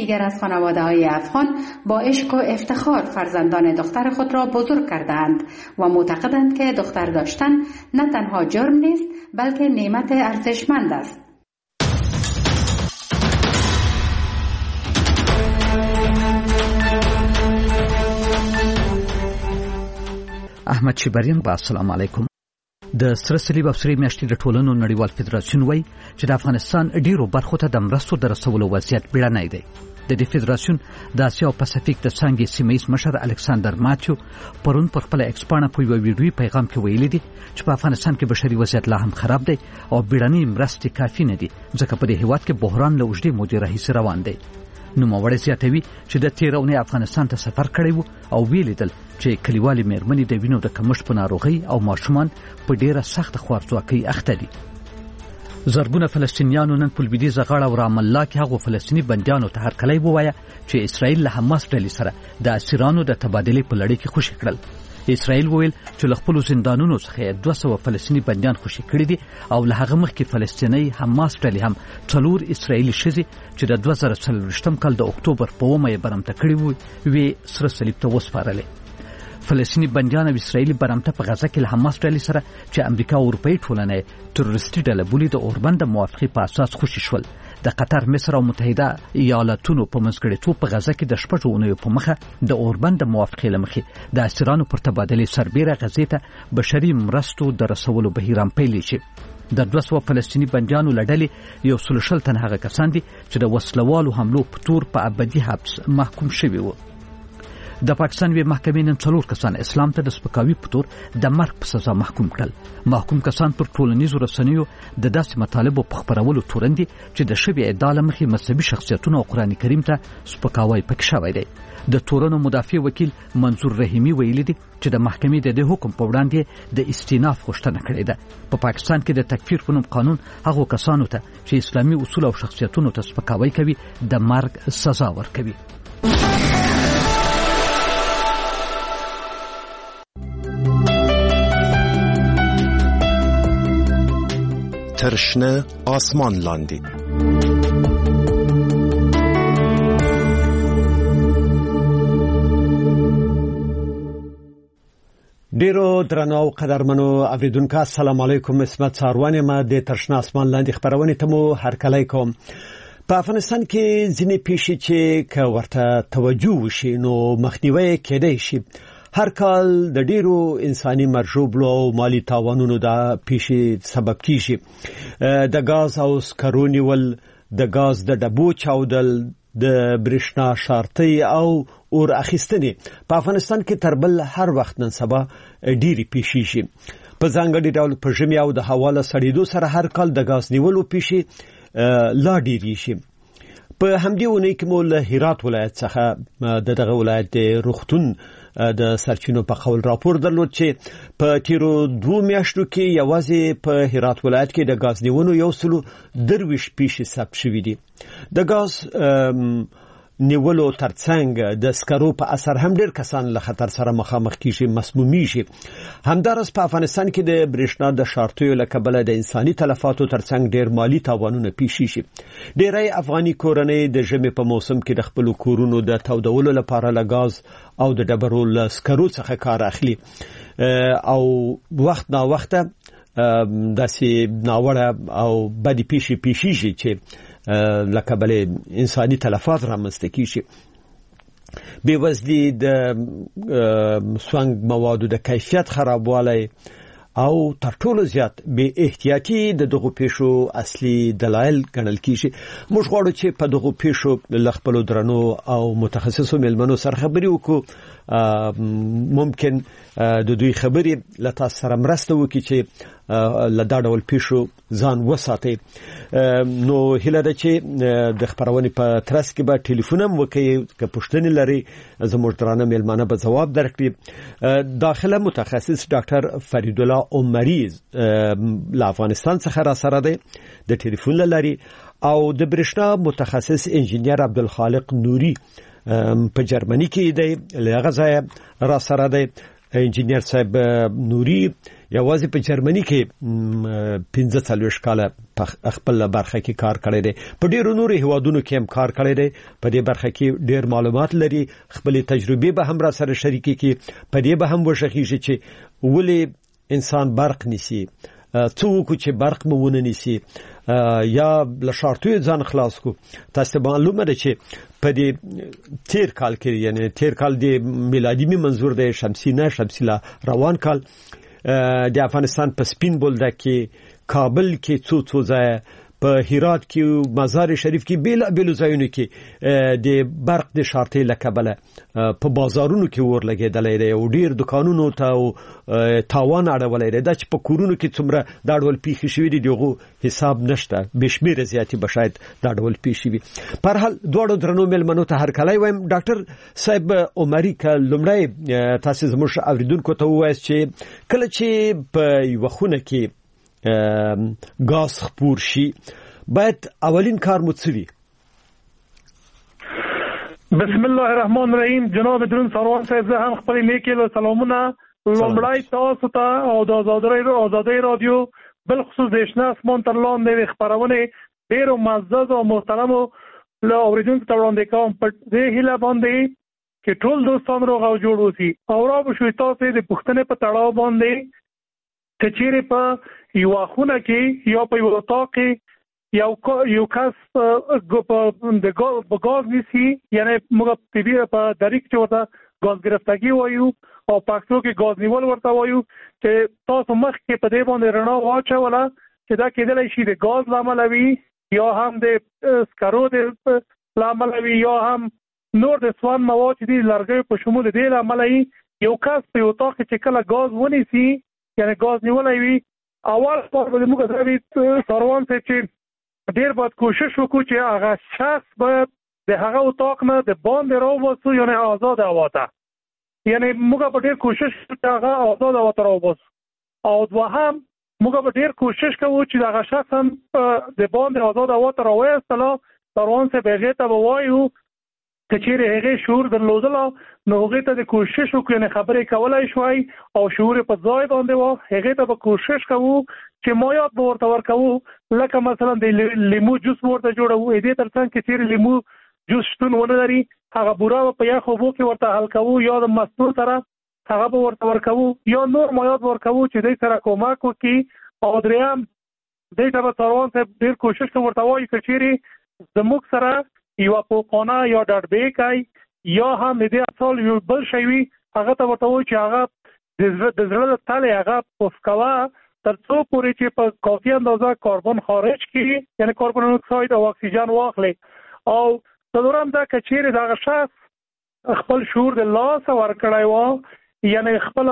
دیگر از خانواده‌های افغان با عشق و افتخار فرزندان دختر خود را بزرگ کردند و معتقدند که دختر داشتن نه تنها جرم نیست بلکه نعمت ارزشمند است. احمد شیبریان با السلام علیکم. د سره صلیب او سرې میاشتې د ټولنو نړیوال فدراسیون وایي چې د افغانستان ډیرو برخو ته د مرستو د رسولو وضعیت بیړنی دی. د دې فدراسیون د اسیا او پاسفیک د څانګې سیمه‌ییز مشر الکساندر ماتیو پرون پر خپل ایکس پاڼه په یو ویډیویي پیغام کې ویلي دي چې په افغانستان کې بشري وضعیت لا هم خراب دی او بیړنۍ مرستې کافي نه دي ځکه په دې هیواد کې بحران له اوږدې مودې راهیسې روان دی. نوموړی زیاتوي چې د تېرې اونۍ افغانستان ته سفر کړی و او ویلیدل چې کلیوالې میرمنې د وینو د کمښت په ناروغۍ او ماشومان په ډیره سخته خوارځواکۍ اخته دي. زرګونه فلسطینیانو نن په لویدیځه غاړه او رام الله کې هغو فلسطیني بندیانو ته هرکلی ووایه چې اسرائیل له حماس ډلې سره د اسیرانو د تبادلې په لړۍ کې خوشي کړل. اسرائیل وویل چې له خپلو زندانونو څخه 200 فلسطیني بندیان خوشي کړي دي او له هغه مخکې فلسطیني حماس ډلې هم 4 اسرائیلي ښځې چې د 2024 کال د اکتوبر په 1 یې برمته کړي وي سره صلیب ته وسپارلې. فلسطیني بندیان او اسرائیلي برمته په غزه کې له حماس ډلې سره چې امریکا او اروپایي ټولنه تروریستي ډله بولي د اوربند د موافقې په اساس خوشي شول. د قطر، مصر او متحده ایالاتونو په منځګړیتوب په غزه کې د 6 اونیو په مخه د اوربند د موافقې له مخې د اسیرانو پر تبادلې سربیره غزې ته بشري مرستو د رسولو بهیر هم پیل شي. د 200 فلسطیني بندیانو له ډلې 130 تن هغه کسان دي چې د وسلوالو حملو په تور په ابدي حبس محکوم شوي وو. د پاکستان وی محکمې نن 4 کسان اسلام ته د سپکاوي په تور د مرګ په سزا محکوم کړل. محکوم کسان پر ټولنیزو رسنیو د داسې مطالبو په خپرولو تورن دي چې د شوی عدالت مخې مذهبي شخصیتونو او قرآن کریم ته سپکاوی پکې شوی دی. د تورنو مدافع وکیل منظور رحیمی ویلي دي چې د محکمې د دې حکم په وړاندې د استیناف غوښتنه کړې ده. په پاکستان کې د تکفیر په نوم قانون هغو کسانو ته چې اسلامي اصول او شخصیتونو ته سپکاوی کوي د مرګ سزا ورکوي. ترشنه آسمان لاندې ډیرو درنو او قدرمنو اوریدونکو السلام علیکم. اسمت ساروان ما د ترشنه آسمان لاندې خبرونه ته مو هرکلی کوم. په افغانستان کې ځینې پیښې چې که ورته توجه وشي نو مخنیوي کېدای شي. هر کال د ډیرو انساني مرجوبلو او مالی تاوانونو د پیښې سبب کیږي. د غاز او سکرو نیول، د غاز د ډبو چاودل، د برېښنا شارټۍ او اور اخیستنې په افغانستان کې تر بل هر وخت نن سبا ډیری پیښیږي. په ځانګړي ډول په ژمي او د هوا له سړېدو سره هر کال د غاز نیولو پیښې لا ډیری شي. په همدې ونې کې مو له هرات ولایت څخه دغه ولایت روغتون د سرچینو په قول راپور درلود چې په تیرو 2 میاشتو کې یوازې په هرات ولایت کې د غاز نیولو 123 پیښې ثبت شوې دي. د غاز نیولو ترڅنګ د سکرو په اثر هم ډېر کسان له خطر سره مخامخ کیږي، مسمومیږي. همدارس په افغانستان کې د برېښنا د شارټیو له کبله د انساني تلفاتو ترڅنګ ډېر مالی تاوانونه پیښیږي. ډېری افغاني کورنۍ د ژمي په موسم کې د خپل کورونو د تودولو لپاره له غاز او د ډبرو له سکرو څخه کار اخلي او وخت نا وخته داسې ناوړه او بدې پیښیږي چې لکه بلې انساني تلفات رامنځته کیږي. بېوزلي، د سونګ موادو د کیفیت خرابوالی او تر ټولو زیات بې احتیاطي د دغو پیښو اصلي دلایل ګڼل کیږي. موږ غواړو چې په دغو پیښو له خپلو درنو او متخصصو مېلمنو سره خبرې وکړو. ممکن د دوی خبرې له تاسو سره مرسته وکړي چې له دا ډول پیښو ځان وساتئ. نو هیله ده چې د خبرونې په ترڅ کې به ټلیفون هم وکړئ، که پوښتنې لري زموږ درانه مېلمانه به ځواب درکړي. داخله متخصص ډاکټر فرید الله عمری له افغانستان څخه را سره دی د ټلیفون له لارې، او د برېښنا متخصص انجینیر عبدالخالق نوري په جرمني کې دی له هغه ځایه را سره دی. انجینیر صاحب نوري یوازې په جرمني کې 15 کاله خپل برخه کې کار کړی دی په ډیرو نورو هیوادونو کې هم کار کړی دی په دې برخه کې ډیر معلومات لري خپل تجربه به هم را سره شریکي کی په دې به هم وشخیږي چې ولې انسان برق نسی څوک چې برق مونه نسی یا لشارتوی ځان خلاص کو تاسو معلومه ده چې په دې تیر کال کې یعنی تیر کال د میلادي منظور د شمسي لا روان کال د افغانستان په سپین بولدک کې کابل کې څو ځای په هرات کې مزار شریف کې بیل ځایونو کې د برق د شارتي لکبله په بازارونو کې ور لګیدلې دی او ډیر دکانونو ته تاوان اړولې دی چې په کورونو کې څومره دا ډول پیښې شوې دي دغه حساب نشته بشمیره زیاتی بشاید دا ډول پیښې وي په هر حال دوړو درنو ملمنو ته هر کله وایم ډاکټر صاحب عمري کلمړی تاسو زموږ اوریدونکو ته وایي چې کله چې په وخونه کې غاز خپور شي باید اولین کار متصوي بسم الله الرحمن الرحیم جناب درون سروان صاحب زه هم خپل نیکی له سلامونه لومړی تاسو ته او د آزادۍ رادیو بل خصوص د شنه اسمان تر لاندې خبرونه ډیرو معزز او محترمو له اوریدونکو ته وړاندې کوم په دې هیله باندې چې ټول دوستان روغ او جوړ اوسي او را بشوي تاسو د پښتنې په تړاو باندې کچېره په یو خونه کې یا په یو اتاق کې یو کس د غاز نیسی یعنی موږ په دریک چې ورته غاز گرفتگی وایو او پښتو کې غاز نیول ورته وایو چې تاسو مخ کې په دې باندې رڼا واچوله چې دا کېدلی شي د غاز لامل وي یا هم د سکرو د لامل وي یا هم نور د سوان مواد دي لرګي په شمول دې لامل وي یو کس په یو اتاق کې کله غاز ونیسي یعنی غاز نیولای وي اول پر به موږ درې سروان ته چې ډیر باید کوشش وکړو چې هغه شخص باید د هغه اتاق نه د باندې راووسو یعنی آزاد هوا ته یعنی موږ په ډیر کوشش چې هغه آزاد هوا ته راووسو او دوهم موږ په ډیر کوشش کوو چې هغه شخص هم د باندې آزاد هوا ته راووستله سروان ته به هغه ته وایو کچېره هغه شعور درلودله نو هغه ته د کوشش وکړي خبرې کولای شوي او شعور په ځای باندې و هغه ته به کوشش کوو چې مایات به ورته ورکوو لکه مثلا د لیمو جوس ورته جوړوو دې ترڅنګ کې چې لیمو جوس شتون ونه لري هغه بوره په یخ اوبو کې ورته حل کوو یا د مستو سره هغه به ورته ورکوو یا نور مایات ورکوو چې دې سره کومک وکړي او دریم دې ته به سروان صاحب ډېر کوشش کوي ورته وایي کچېرې زموږ سره یو پوکونه یا ډاډ بیکای یا هم دې اصل یو بل شی وي هغه ته ورته وایي چې هغه د زړه تله هغه پوسکوا تر څو پورې چې په کافي اندازه کاربن خارج کړي یعنی کاربن مونو اکساید او اکسیجن واخلي او څلورم دا کچېره دغه شخص خپل شعور د لاس ورکړای و یعنی خپل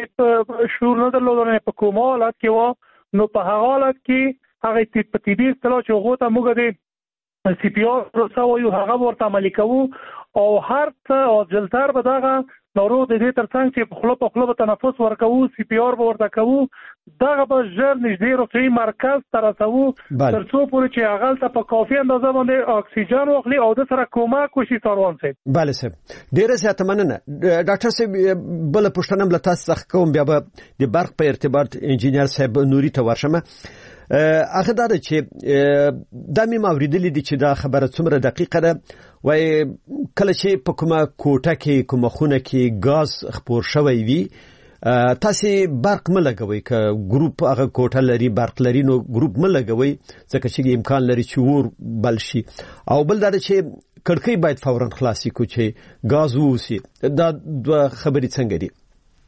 په شعور نه درلودنه په کوم حالت کې و نو په هغه حالت کې هغه په طبي اصطلاح چې هغه ته موږ د سی پی آر پروسه وایو هغه ورته عملي کوو او هر څه او جلتر به دغه ناروغ د دې ترڅنګ چې په خپل به تنفس ورکوو سی پی آر به ورته کوو دغه به ژر نږدې روغتیایي مرکز ته رسوو تر څو پورې چې هغه ته په کافي اندازه باندې اکسیجن واخلي او د سره کومک وشي سروان صاحب بله صاحب ډیره زیاته مننه ډاکټر صاحب بل پوښتنه له تاسو څخه کوم بیا به د برق په ارتباط انجینیر صاحب نوري ته ورشم هغه دا چې د مې اوریدلې دي چې دا خبره څومره دقیقه ده وای کله چې په کومه کوټه کې کومه خونه کې غاز خپور شوی وي تاسو برق ملګوي ک ګروپ هغه کوټه لري برق لري نو ګروپ ملګوي ځکه چې امکان لري چې ور بل شي او بل دا چې کړکۍ باید فورا خلاصي کو چې غاز ووسی دا دوه خبرې څنګه دي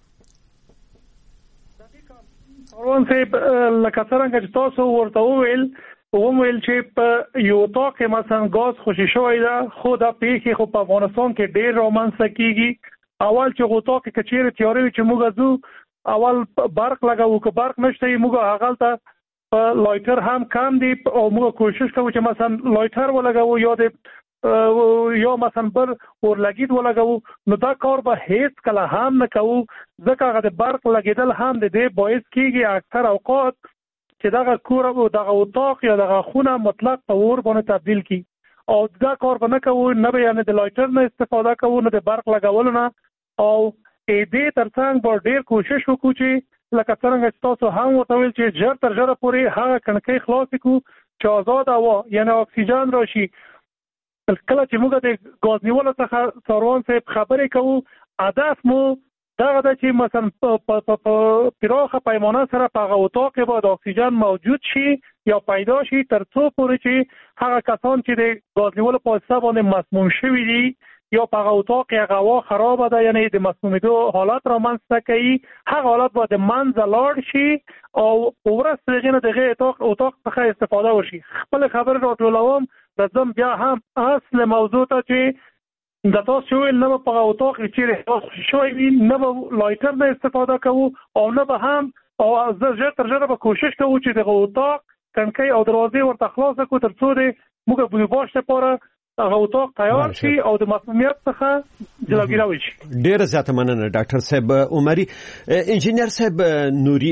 سروان صاحب لکه څنګه چې تاسو ورته وویل چې په یو اتاق کې مثلا غاز خوشي شوی ده خو دا پیښې خو په افغانستان کې ډېر رامنځته کیږي اول چې اتاق کې کچېره تیاری چې موږ ځو اول برق لګاوو که برق نشته موږ هغه ته لایټر هم کم دی او موږ کوشش کوو چې مثلا لایټر ولګاوو یا مثلا بر ورلګید ولګاوو نو دا کار به هیڅ کله هم نه کوو ځکه هغه د برق لګیدل هم د دې باعث کیږي اکثر اوقات چې دغه کور او دغه اتاق یا دغه خونه مطلق په اور باندې تبدیل کی او دا کار به نه کوو نه به یعنی د لایټر نه استفاده کوو نه د برق لګولو نه او دې ترڅنګ به ډېر کوشش وکړو چې لکه څنګه چې تاسو هم ورته ویل چې ژر تر ژره پورې هغه کړکۍ خلاصې کړو چې آزاد هوا یعنې اکسیجن راشي. کله چې موږ د ګاز نیولو څخه ساروان صاحب خبرې کوو، هدف مو دغه ده چې مثلا په پراخه پیمانه سره په هغه اتاق کې باید اکسیجن موجود شي یا پیدا شي تر څو پورې چې هغه کسان چې د ګاز نیولو په واسطه باندې مسموم شوي دي یا په هغه اتاق کې هغه هوا خرابه ده یعنې د مسمومیدو حالت رامنځته کوي، هغه حالت باید د منځه لاړ شي او په ورځ د هغې نه د هغې اتاق څخه استفاده وشي. خپلې خبرې راټولوم، راځم بیا هم اصل موضوع ته چې د تاسو ویل نه به په هغه اتاق کې چیرې شوی وي، نه به لایټر نه استفاده کوو او نه به هم او ژر تر ژره به کوشش کوو چې دغه اتاق کړکۍ او دروازې ورته خلاصه کړو تر څو د موږ بویباش لپاره هغه اتاق تیار شي او د مسمومیت څخه جلوګیري وشي. ډېره زیاته مننه ډاکټر صاحب عمري. انجینر صاحب نوري،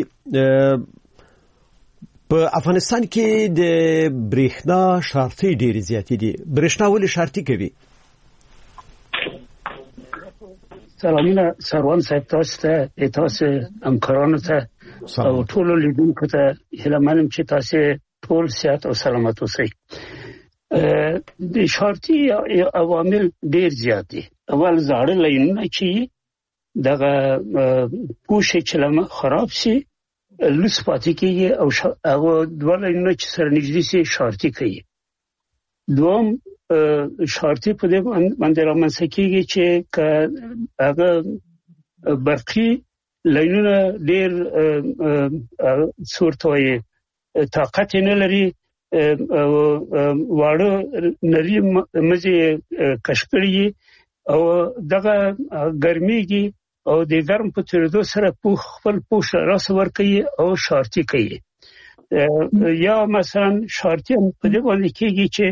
په افغانستان کې د برېښنا شارتي ډېرې زیاتې دي. برېښنا ولې شارتي کوي؟ سلامونه سروان صاحب، تاسو همکارانو ته او ټولو لیدونکو ته هیله منم چې تاسو ټول صحت او سلامت اوسئ. د شارتي عوامل ډېر زیات دي. اول زاړه لاینونه چې دغه پوښي چې لمه خراب شي لوس پاتې کیږي او هغه دوه لاینونه چې سره نږدې شي شارتي کوي. دوم شارتي په دې باندې رامنځته کیږي چې هغه برقي لاینونه ډېر صورتوي طاقت نه لري، واړه نری مزي کشکړي او دغه ګرميږي او د ګرم په تیرېدو سره خپل پوښ راس ور کوي او شارتي کوي. یا مثلا شارتي په دې باندې کېږي چې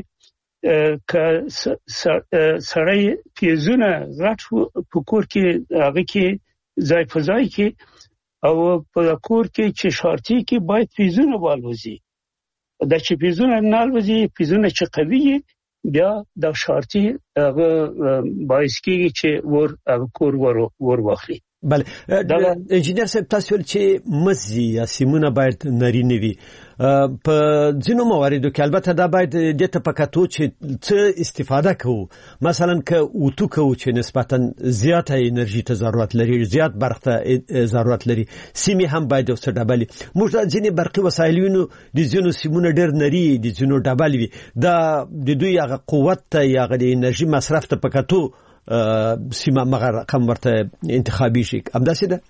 سړی پیزونه غټ په کور کې هغه کې ځای په ځای کې او په کور کې چې شارتي کې باید پیزونه والوزي. دا چې پیزونه نالوزي، پیزونه چې قوي بیا د شارتي هغه باعث کېږي چې کور ور واخلي. بله انجینر صاحب، تاسو ول چې مزي یا سیمونه باید نارینه وي. په ځینو مواردو کې البته دا باید د تپکاتو چې څه استفاده کوو، مثلا که اوتو کوو چې نسبتا زیاته انرژي ته ضرورت لري، زیات برق ته ضرورت لري، سیمې هم باید اوسه ډبلي. موږ ځینې برقي وسایلونو د ځینو سیمونه ډېر نری دي، ځینو ډبل وي. دا د دوی هغه قوت ته یا هغه د انرژي مصرف ته پکاتو سیمه مغه رقم ورته انتخابي شي. همداسې ده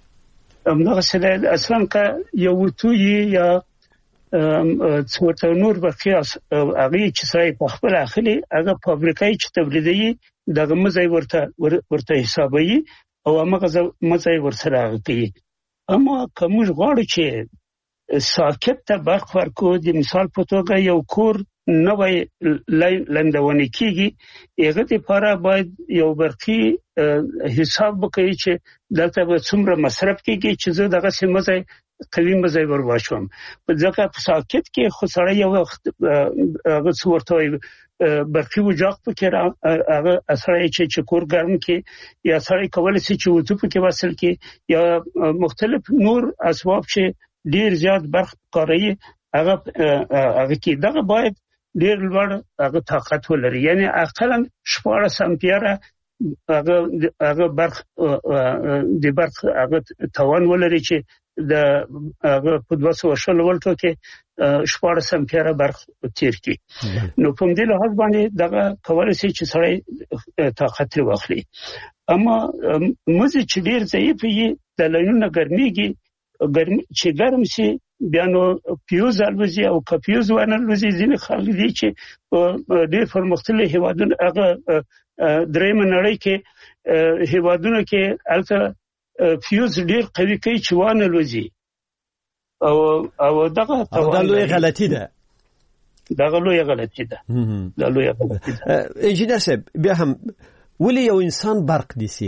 اصلا که یو توی یا څورته نور بقیاس هغه چې سړی په خپل اخلي هغه فابریکای چې تولیدي دغه مزي ورته حسابي او هغه مزي ورسره کوي. اما کوم غواړي چې ساکت ته برخ ورکو، د مثال په توګه یو کور نوې لندونی کیږي، هغه لپاره باید یو برقي حساب وکړي چې دلته به څومره مصرف کیږي چې زه دغه سیمه قوي مزي ور واچوم. په ځکه په ساکت کې خو سره یو وخت هغه څورته برقي وجاق پکې هغه اثر چې کور ګرم کې یا سره کول شي چې وځو پکې وصل کې یا مختلف نور اسباب چې ډیر زیات برق کاروي هغه کې دغه باید ډیر لوړ هغه طاقت ولري، یعنی اقلا 14 امپیره هغه برق د برق هغه توان ولري چې د هغه په 220 ولټو کې 14 امپیره برق تیر کی. نو په دې لحاظ باندې دغه کولای شي چې سړی طاقت واخلي. اما مزه چې ډیر ضعیف وي د لاینونو ګرميږي، چې ګرم شي بیا نو پیوز الوزي او کپیوز ورنلوزي. ځینې خلک دي چې ډېر پرمختللي هیوادونه هغه درېم نړۍ کې هیوادونه کې البته فیوز ډېر قوي کوي چې ورنلوزي او دغه لویه غلطي ده. دغه لویه غلطي ده. انجینر صاحب، بیا هم ولې یو انسان برق دیسي؟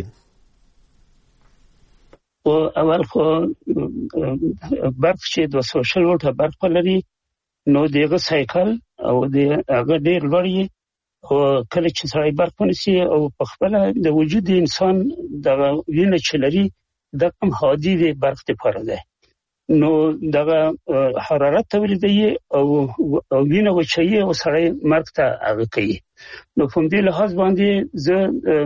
او اول خو برق چې 200 وولټه برق لري، نو دغه سایکل او دغه ډېر لوړی کله چې سړی برق ونیسي او په خپل د وجود انسان د وینې چلري د کم هادي د برق لپاره ده نو دغه حرارت تولیدوي او وینه وچوي او سړی مرګ ته هغه کوي نو په دې لحاظ باندې زه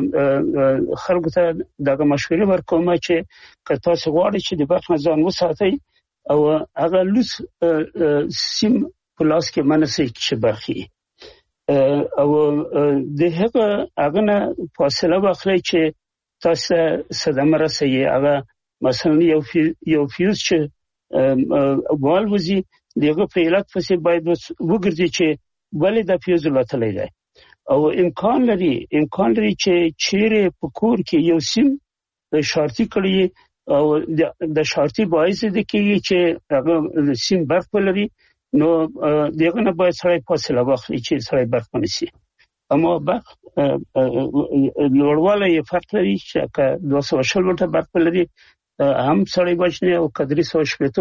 خلکو ته دغه مشورې ورکوم چې که تاسو غواړئ چې د برق نه ځان وساتئ او هغه لوس سیم پلاس کې منسي چې برخي او د هغه نه فاصله واخلئ چې تاسو صدمه رسېږي هغه مثلا یو فیوز چې والوزي دغه په علت پسې باید وګرځي چې ولې د فیوز لټلې ده او امکان لري چې چیرې په کور کې یو سیم شارټي کړي او د شارټي باعث دي چې هغه سیم برق ولري نو دغه نه باید سړی فاصله واخلي چې سړی برق ونیسي اما برق لوړوالی یې فرق لري چې 220 ولټه برق ولري هم سړی بچنه او کدري 300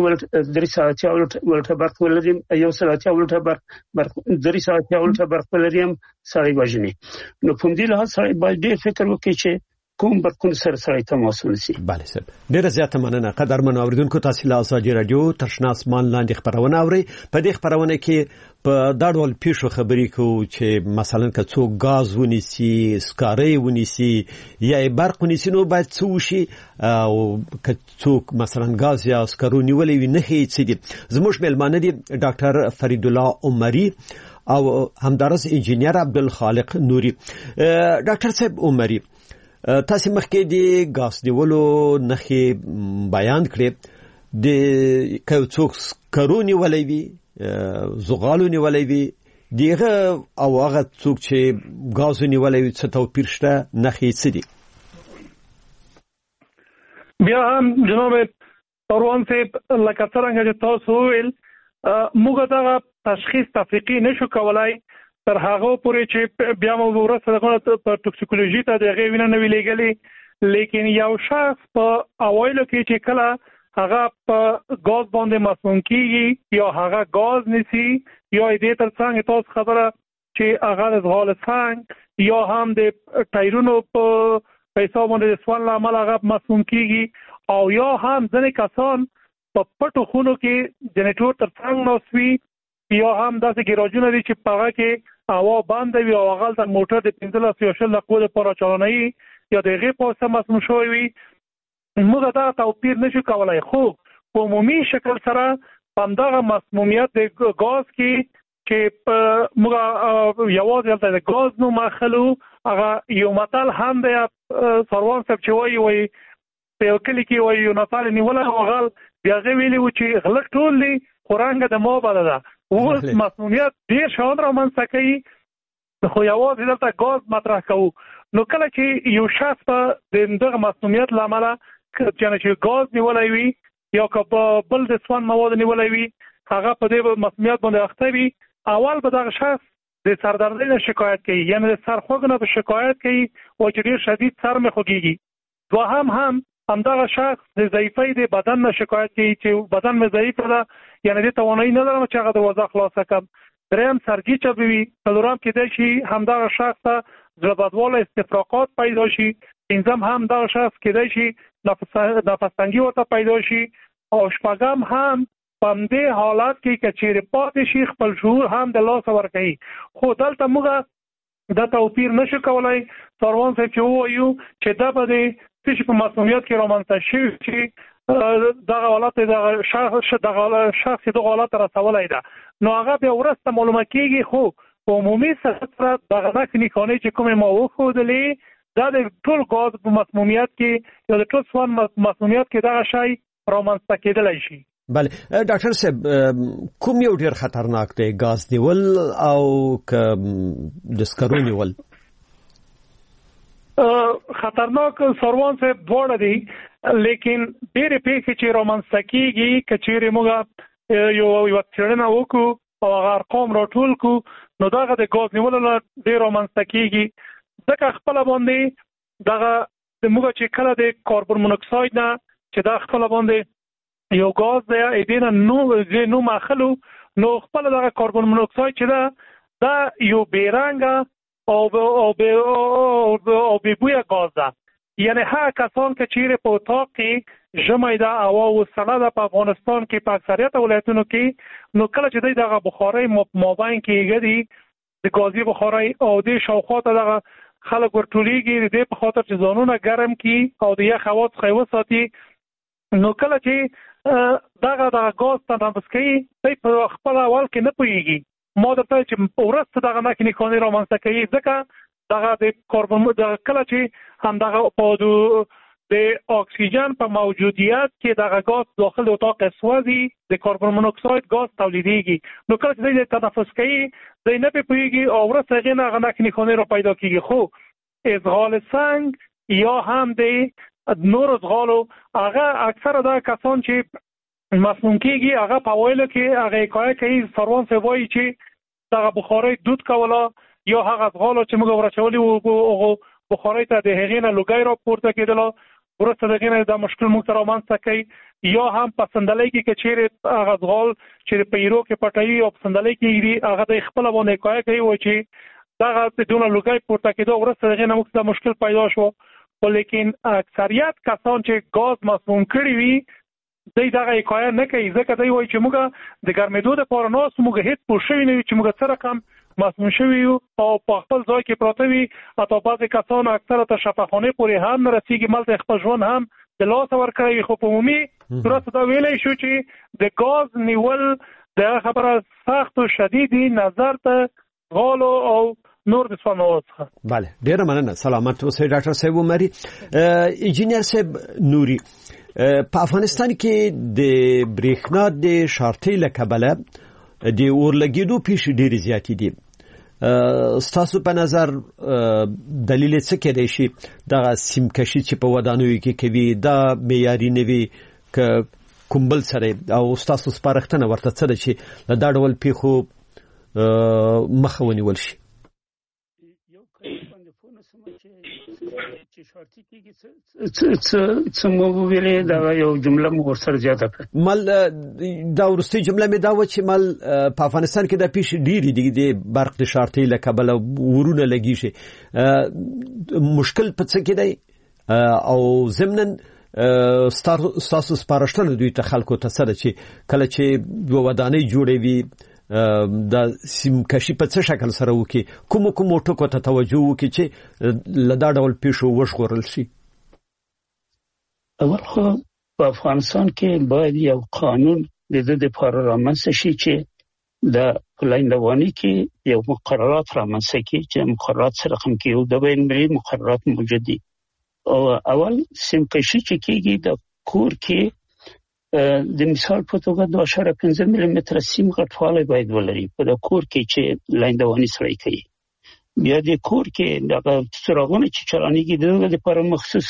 ولټه برق ولري یو ساعت ولټه برق 3 ساعت ولټه برق ولري هم سړی بچنه نو په دې لحاظ سړی باید ډېر فکر وکړي چې کوم برقون سره تماس ونیسي. بله صاحب ډیره زیاته مننه. قدرمن اوریدونکو تاسو له ازادي رادیو ترشنا اسمان لاندې خبرونه اوري. په دې خبرونه کې په دا ډول پیښو خبرې کوو چې مثلا که څوک غاز ونیسي سکاري ونیسي یا برق ونیسي نو باید څه وشي او که څوک مثلا غاز یا سکارو نیولې وي نه هیڅ دي. زموږ ملمانه دي ډاکټر فرید الله عمری او همدارس انجینیر عبدالخالق نوري. ډاکټر صاحب عمری تاسو مخکې د غاز نیولو نخې بیان کړې د کوڅوک کرونی ولوي زغالونی ولوي دیغه او هغه څوک چې غاز نیولوي څه توپیر شته نخې څه دي بیا هم جناب تروان صاحب لکه څنګه چې تاسو ویل موږ دا تشخیص تفریقي نشو کولای تر هغه پورې چې بیا مو ورسره په ټوکسیکولوژي ته دغه وینه نه ویلېګلې لیکن یو شخص په اوایلو کې چې کله هغه په غاز باندې مسموم کیږي یا هغه غاز نسی یا دې ترڅنګ تاسو خبره چې هغه د غال څنګه یا هم د ټایرونو په پیسو باندې سوال عمل هغه مسموم کیږي او یا هم ځنې کسان په پټو خونو کې جنریټور ترڅنګ نوسوي یا هم داسې ګراجونه دي چې پاغه کې هوا بند وي او هغه د موټر د 15 یا 16 لقو لپاره چالانوي یا دغه په سم مسموم شوی وي موږ دا توپیر نشو کولای خو په عمومي شکل سره همدغه مسمومیت د غاز کې چې موږ یوازې د غاز نو مخلو هغه یو متل هم د سروان صاحب چې وایي په کلی کې وایي یو نفر نیول او غل بیا ویلي و چې غلط ټول دي قرانګه د مو بدله اوس مسمومیت ډیر شاوند را منځ کوي خو یوازې دلته غاز مطرح کوو نو کله چې یو شخص په دغه مسمومیت لامل چې غاز نیولای وي یا که بل د سوان مواد نیولای وي هغه په دې مسمومیت باندې اخته وي اول به دغه شخص د سردردۍ نه شکایت کوي یعنی د سر خوږ نه به شکایت کوي او چې ډیر شدید سر مې خوږیږي دوهم همدغه شخص د ضعیفۍ د بدن نه شکایت کوي چې بدن مې ضعیف ده یعنی د توانایي نه لرم چې هغه د وضع خلاصه کړم دریم سرګي چبوي څلورم کېدای شي همدغه شخص ته زړه بدواله استفراقات پیدا شي پنځم همدغه شخص کېدای شي نفس تنګي ورته پیدا شي او شپږم هم په دې حالت کې کچېره پاتې شي خپل شعور هم د لاس ورکړي خو دلته موږ د توپیر نشو کولای سروان صاحب چې وایو چې دا به د په مسمومیت کې رومانته شي چې دغه حالت دغه شخص دغه حالت رسولای ده نو هغه به ورسته معلومه کیږي خو عمومي سره دغه نکني کانې چې کومه ما وخودلې دا د ټول غاز په مسمومیت کې یا د ټول سوان مسمومیت کې دغه شی رومانته کېدلای شي. بله ډاکټر صاحب کوم یو ډیر خطرناک دی غاز نیول او د سکرو نیول؟ خطرناک سروان صاحب دواړه دي لیکن ډېرې پیښې چې رومانسته کېږي که چیرې موږ یو څېړنه وکړو او هغه ارقام راټول کړو نو دغه د ګاز نیولو نه ډېر رومانسته کېږي ځکه خپله باندې دغه موږ چې کله د کاربن مونوکساید نه چې دا خپله باندې یو ګاز دی دې نه نوم اخلو نو خپله دغه کاربن مونوکساید چې ده دا یو بېرنګه او به بوی غاز ده. یعنی هر کسان که چیره په اتاق کې ژمی ده هوا و سړه ده په افغانستان کې په اکثریت ولایتونو کې، نو کله چې دغه بخارۍ مابین کې ایږدي د غازي بخارۍ او د شاوخوا ته دغه خلک ورټولیږي د په خاطر چې ځانونه ګرم کی او د یخ هوا څخه وساتي، نو کله چې دغه غاز تنفس کوي په خپل اول کې نه پوهیږي. ما درته چې ورسته دغه ناکینی خانې رامنځته کوي ځکه دغه د کاربن کله چې هم دغه د اکسیژن په موجودیت کې دغه غاز داخل اتاق سوځي د کاربن مونوکساید غاز تولیدېږي، نو کله چې د تنفس کوي د نه پوهیږي او ورسته هغه ناکینی خانې را پیدا کیږي. خو ازغال سنگ یا هم د نور ازغالو هغه اکثره دا کسان چې مسموم کیږي هغه په وایلو کې هغه حکایه کوي سروان سوای چې دغه بخارۍ دود کوله یا هغه ازغالو چې موږ ورچولي او بخارۍ ته د هغې نه لوګی را پورته کېدله وروسته د هغې نه دا مشکل موږ ته رامنځته کوي. یا هم په صندلۍ کې که چیرې هغه ازغال چې په ایرو کې پټوي او په صندلۍ کې ایري هغه د خپله باندې حکایه کوي وایي چې دغه دونه لوګی پورته کېده وروسته د هغې نه موږ ته مشکل پیدا شو. خو لیکن اکثریت کسان چې غاز مسموم کړي وي دغه حکایه نه کوي ځکه دوی وایي چې موږ د ګرمېدو دپاره ناست موږ هېڅ پوه شوي نه وي چې موږ څه رقم مسموم شوي یو او په خپل ځای کې پراته وي. حتی بعضې کسان اکثره ته شفاخانې پورې هم نه رسېږي، ملته خپل ژوند هم د لاسه ورکړی وي. خو په عمومي صورت دا ویلی شو چې د غاز نیول دغه خبره سخت و شدیدي نظر ته غالو او نور د سوانو څخه. بله ډیره مننه. سلامت اوسئ ډاکټر صاحب عمري. انجینر صاحب نوري، په افغانستان کې د برېښنا د شارټۍ له کبله د اورلګېدو پیښې ډېرې زیاتې دي. ستاسو په نظر دلیل څه کېدای شي دغه سیمکشي چې په ودانیو کې کوي دا معیاري نه وي که کوم بل سره او ستاسو سپارښتنه ورته څه ده چې له دا ډول پیښو مخه ونیول شي؟ چې شارټي کېږي څه مو ویلې دا یو جمله مو ورسره زیاته کړه. مل دا ورستي جمله مې دا و چې مل په افغانستان کې د پیښې ډېری دي د برق د شارټۍ له کبله ورونه لګیږي. مشکل په څه کې دی او ضمناً ستاسو سپارښتنه دوی ته خلکو ته څه ده چې کله چې ودانۍ جوړوي دا سیمکشي په څه شکل سره وکړي، کوم ټکو ته توجه وکړي چې له دا ډول پیښو وژغورل شي؟ اول خو په افغانستان کې باید یو قانون د دې لپاره رامنځته شي چې د پلانواني کې یو مقررات رامنځته کړي چې مقررات سره رقم کې یو د بین المللي مقررات موجود دي. او اول سیمکشي چې کېږي د کور کې د مثال په توګه 2.5 ملي متر سیم غټوالی باید ولري په د کور کې چې لاندواني سړی کوي. بیا د کور کې دغه څراغونه چې چالانېږي دغه لپاره مخصوص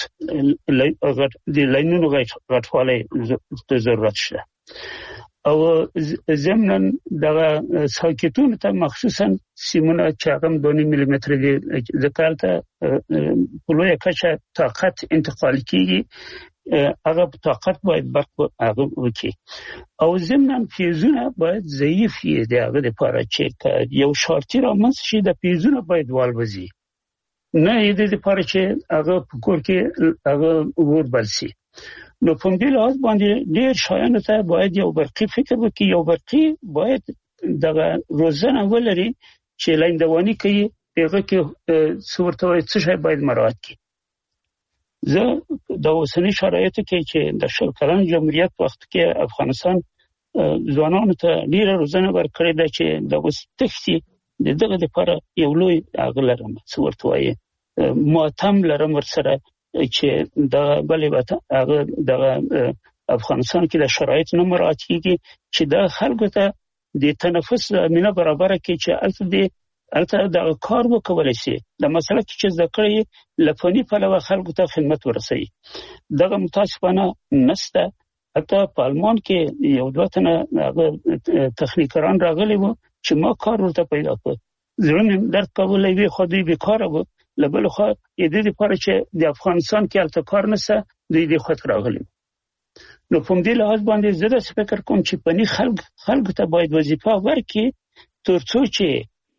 د لاینونو غټوالی ضرورت شته. او ضمناً دغه ساکتونو ته مخصوصا سیمونه چې هغه 2 ملي متر دي ځکه هلته په لویه کچه طاقت انتقال کېږي، هغه طاقت باید برق هغه وکړي. او ضمناً فیوزونه باید ضعیف وي د هغه لپاره چې یو شارټي رامنځته شي د فیوزونه باید والوځي، نه یې د لپاره چې هغه په کور کې هغه اور بل شي. نو په دې لحاظ باندې ډېر شایانو ته باید یو برقي فکر وکړي، یو برقي باید دغه روزنه ولري چې لاندواني کوي هغه کې څه څه شی باید مراعات کړي. زه د اوسنی شرایطو کې چې د شل کلن جمهوریت وخت کې افغانستان ځوانانو ته ډېره روزنه ورکړې ده چې د اوس تختی دغه لپاره یو لوی هغه لرم څه ورته وایي ماتم لرم ورسره چې د بلې وته هغه د افغانستان کې د شرایط نه مراعات کیږي چې د خلکو ته د تنفس زمينه برابر کړي چې البته د کار وکول شي د مسله کې چې ذکر یې لفنی په لور خلکو ته خدمت ورسوي. دغه متاسفانه نسته. حتی په آلمان کې یو دوه تنه تخنیکران راغلي وو چې ما کار ورته پیدا کړ. زړه درد کولای وي خو دوی بیکاره وو، لبل خو دې لپاره چې د افغانستان کې الته کار نشته دوی دې خاطر راغلي. نو په دې لحاظ باندې زه د فکر کوم چې پني خلک ته باید وظیفه ورکړي ترڅو چې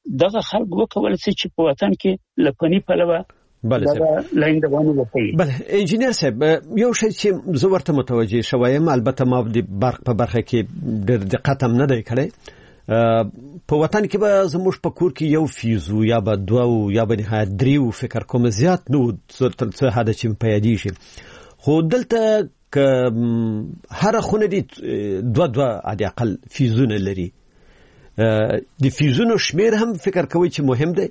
دغه خلک وکول چې په وطن کې لپنی پلوه بله لاین دوام وکړي. بله انجینر صاحب یو شی چې زه ورته متوجه شوم، البته ما د برق په برخه کې ډېر دقت هم نه دی کړی، په وطن کې به زموږ په کور کې یو فیوز یا به دوه یا به نهایت درې فکر کوم زیات نو تر څه حد چې په یادېږي، خو دلته که هر خونه دي دوه عادي اقل فیوزونه لري، د فیوزونو شمیر هم فکر کوي چې مهم دی.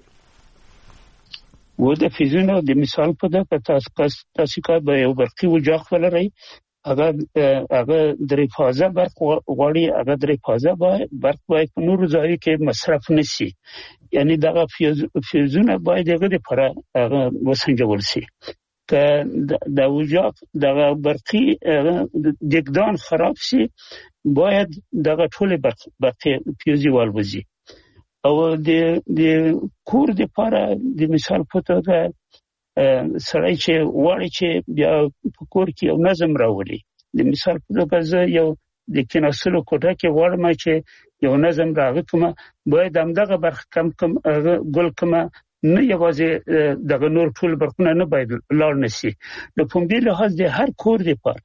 و د فیوزونو د مثال په توګه تاسو کا به یو برقي وجاق ولرئ، هغه درې فازه برق غواړي، هغه درې فازه برق باید په نورو ځایو کې مصرف نشي، یعنی دغه فیوزونه باید هغه لپاره وسنجول شي که د وجاق دغه برقي دګدان خراب شي، باید دغه ټول برقي فیوزي والوزي. او د کور د لپاره د مثال په توګه سړی چې غواړي چې بیا په کور کې یو نظم راولي، د مثال په توګه زه یو د کیناستلو کوټه کې غواړم چې یو نظم راغلی، باید همدغه برخه کم ګل کمه نه یوازې دغه نور ټول برقونه نه باید لاړ نشي. نو په دې لحاظ د هر کور لپاره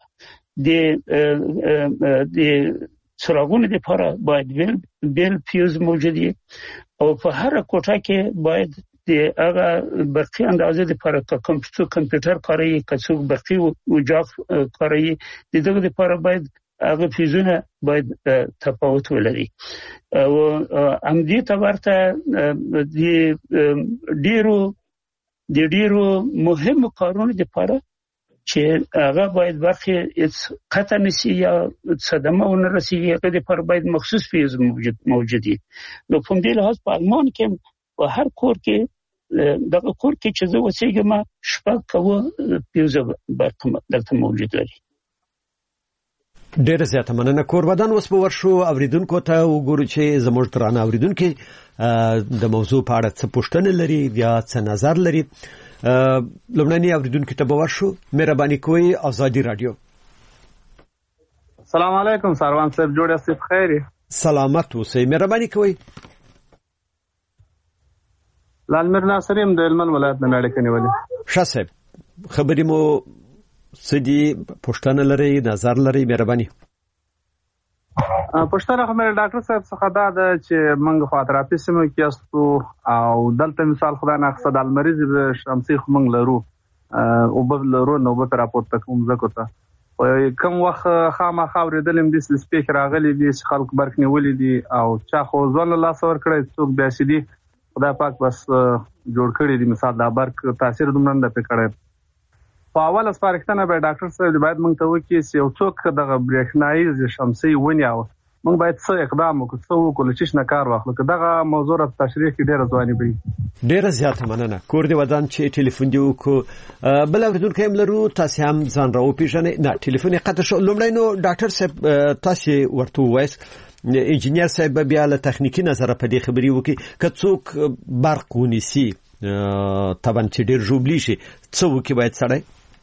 د څراغونو لپاره باید بیل فیوز موجود وي، او په هر کوټه کې باید د هغه برقي اندازې لپاره که کمپیوټر کاروي، که څوک برقي وجاق کاروي، د دغه لپاره باید هغه فیوزونه باید تفاوت ولري. او همدې ته ورته د ډیرو مهمو کارونو لپاره چې هغه باید برخه قطع نشي یا صدمه ونه رسیږي، هغه لپاره باید مخصوص فیوز موجود وي. نو په دې لحاظ په آلمان کې په هر کور کې دغه کور کې چې زه اوسېږم شپږ فیوز برق دلته موجود لري. ډېر زیاته مننه. کوربدان اوس به ورشو اوریدونکو ته وګورو چې زموږ درانه اوریدونکو د موضوع په اړه څه پوښتنه لري یا څه نظر لري. لومړني اوریدونکو ته به ورشو. مهرباني کوئ آزادی رادیو. السلام علیکم سروان صاحب، جوړ یاست بخیر؟ سلامت اوسئ. مهرباني کوئ. لالمیر ناصریم د هلمند ولایت نه اړیکه نیولې. ښه صاحب، خبرې مو سدي پښتنه لري، نظر لري، مهرباني. پښتنه خو مې ډاکټر صاحب څخه دا ده چې موږ خو اتراپي سیمو کې استو او دلته مثال خدای نه خصه د المریض شمسي خو موږ لرو او بل لرو نو به تراپورت کوم زکو ته کوم وخت خامخا اوریدلم د سپیک راغلي دي خلک برک نیولې دي او چا خو ځل الله سور کړی څوک بیا سدي خدای پاک بس جوړ کړی دي. مثال دا برک تاثیر دومره نه پکړی. په اول اسپارښتنه به ډاکټر صاحب باید موږ ته وکړي چې یو څوک دغه برېښنایي شمسي ونیاو، موږ باید څه اقدام وکړو، څه وکړو چې نه کار واخلو، که دغه موضوع را تشریح کې ډېره ځواني وي. ډېره زیاته مننه. کور دې ودان چې ټلیفون دی وکړو. بل اوریدونکو هم لرو، تاسو هم ځان راوپېژنئ. نه ټلیفون یې قطع شو. لومړی نو ډاکټر صاحب تاسو ورته ووایاست، انجینیر صاحب بیا له تخنیکی نظره په دې خبرې وکړي که څوک برق ونیسي طبعا چې ډېر ژوبلی شي څه وکړي باید سړی؟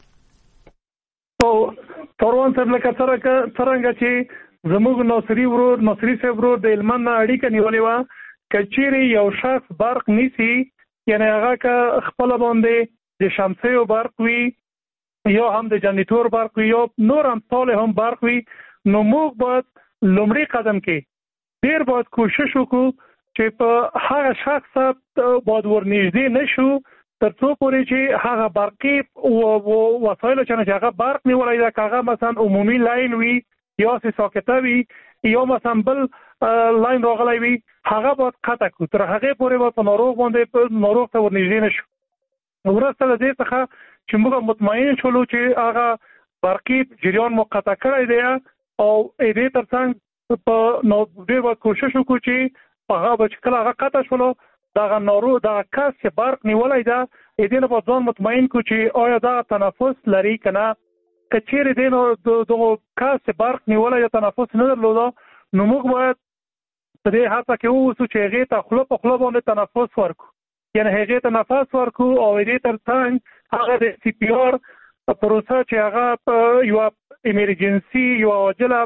تروان صاحب لکه څرنګه چې زموږ ناصري صاحب ورور د هلمند نه اړیکه نیولې وه، که چیرې یو شخص برق نیسي، یعنی هغه که خپله باندې د شمسیو برق وي یا هم د جنریټور برق وي یا نور امثال هم برق وي، نو موږ باید لومړی قدم کې ډېر باید کوشش وکړو چې په هغه شخص باید ورنږدې نشو تر څو پورې چې هغه برقي وسایلو چې هغه برق نیولی ده، که هغه مثلا عمومي لاین وي یا ساکته وي یا مثلا بل لاین راغلی وي، هغه باید قطع کړو. تر هغې پورې باید په ناروغ ته ورنږدې نشو. وروسته له دې څخه چې موږ مطمئن شولو چې هغه برقي جریان مو قطع کړی دی او دې ترڅنګ په ډېر باید کوشش وکړو چې هغه چې کله هغه قطع شولو دغه ناروغ دغه کس چې برق نیولی ده دې نه باید ځان مطمئن کړو چې آیا دغه تنفس لري که نه. که چیرې دغه کس چې برق نیولی ده تنفس نه درلوده، نو موږ باید په دې هڅه کې واوسو چې هغې ته خوله په خوله باندې تنفس ورکړو، یعنې هغې ته نفس ورکړو او دې ترڅنګ هغه د CPR پروسه چې هغه یوه ایمرجنسي یوه عاجله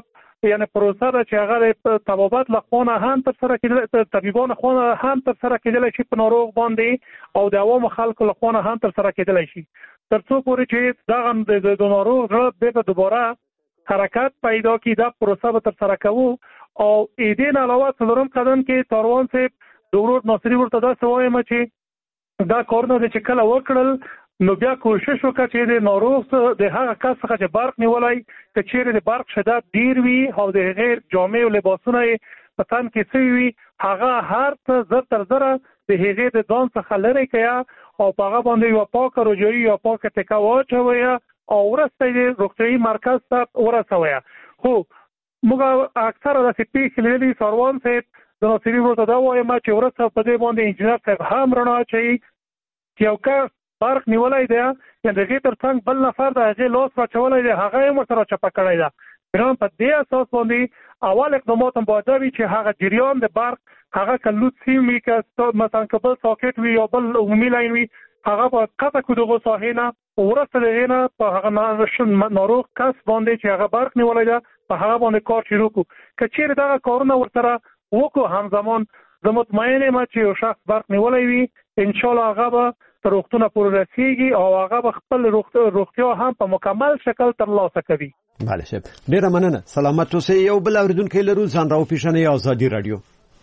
یعنی پروسه ده چې هغه طبابت لخوانه هم تر سره کېدل، طبيبان خوانه هم تر سره کېدل شي په ناروغ باندې او د عوام خلکو لخوانه هم تر سره کېدل شي تر څو پورې چې دغه د ناروغ زړه به دوباره حرکت پیدا کړي. دا پروسه به تر سره کوو او دې نه علاوه څلورم قدم کې تاروان صاحب د ورور ناصري ورته دا وایم چې دا کارونه چې کله وکړل نو بیا کوشش وکړه چې د ناروغ د هغه کس څخه چې برق نیولای چې چیرې د برق شدت ډیر وي او د غیر جامع او لباسونه په تن کې سوي وي هغه هر څه زر تر زره د هغې د ځان څخه لرې کړه او په هغه باندې یوه پاکه روجایي یا پاکه تکه واچوئ او وروسته یې روغتیایي مرکز ته ورسوئ. خو موږ اکثره داسې پیښې لیدلي ساروان صاحب د ناصري ورته دا وایم چې وروسته په دې باندې انجینر صاحب هم رڼا اچوي چې یو کس برق نیولای دی یا د هغې تر څنګ بل نفر د هغې لاس راچولی دی هغه یې ورسره چپه کړی ده. بنابراین په دې اساس باندې اول اقدامات هم باید وي چې هغه جریان د برق هغه که لوډ سیم وي که مثلا که بل ساکټ وي یا بل عمومي لاین وي هغه باید قطع کړو دغو ساحې نه وروسته د هغې نه په هغه ناروغ کس باندې چې هغه برق نیولی ده په هغه باندې کار شروع کړو. که چیرې دغه کارونه ورسره وکړو همزمان زه مطمئن یم چې یو شخص برق نیولی وي انشاءالله هغه به تر روغتونه پورې رسیږي او هغه به خپل روغتیا هم په مکمل شکل ترلاسه کوي. بله صاحب ډېره مننه، سلامت اوسئ. یو بل اورېدونکی لرو، ځان راوپېژنئ. ازادي راډیو.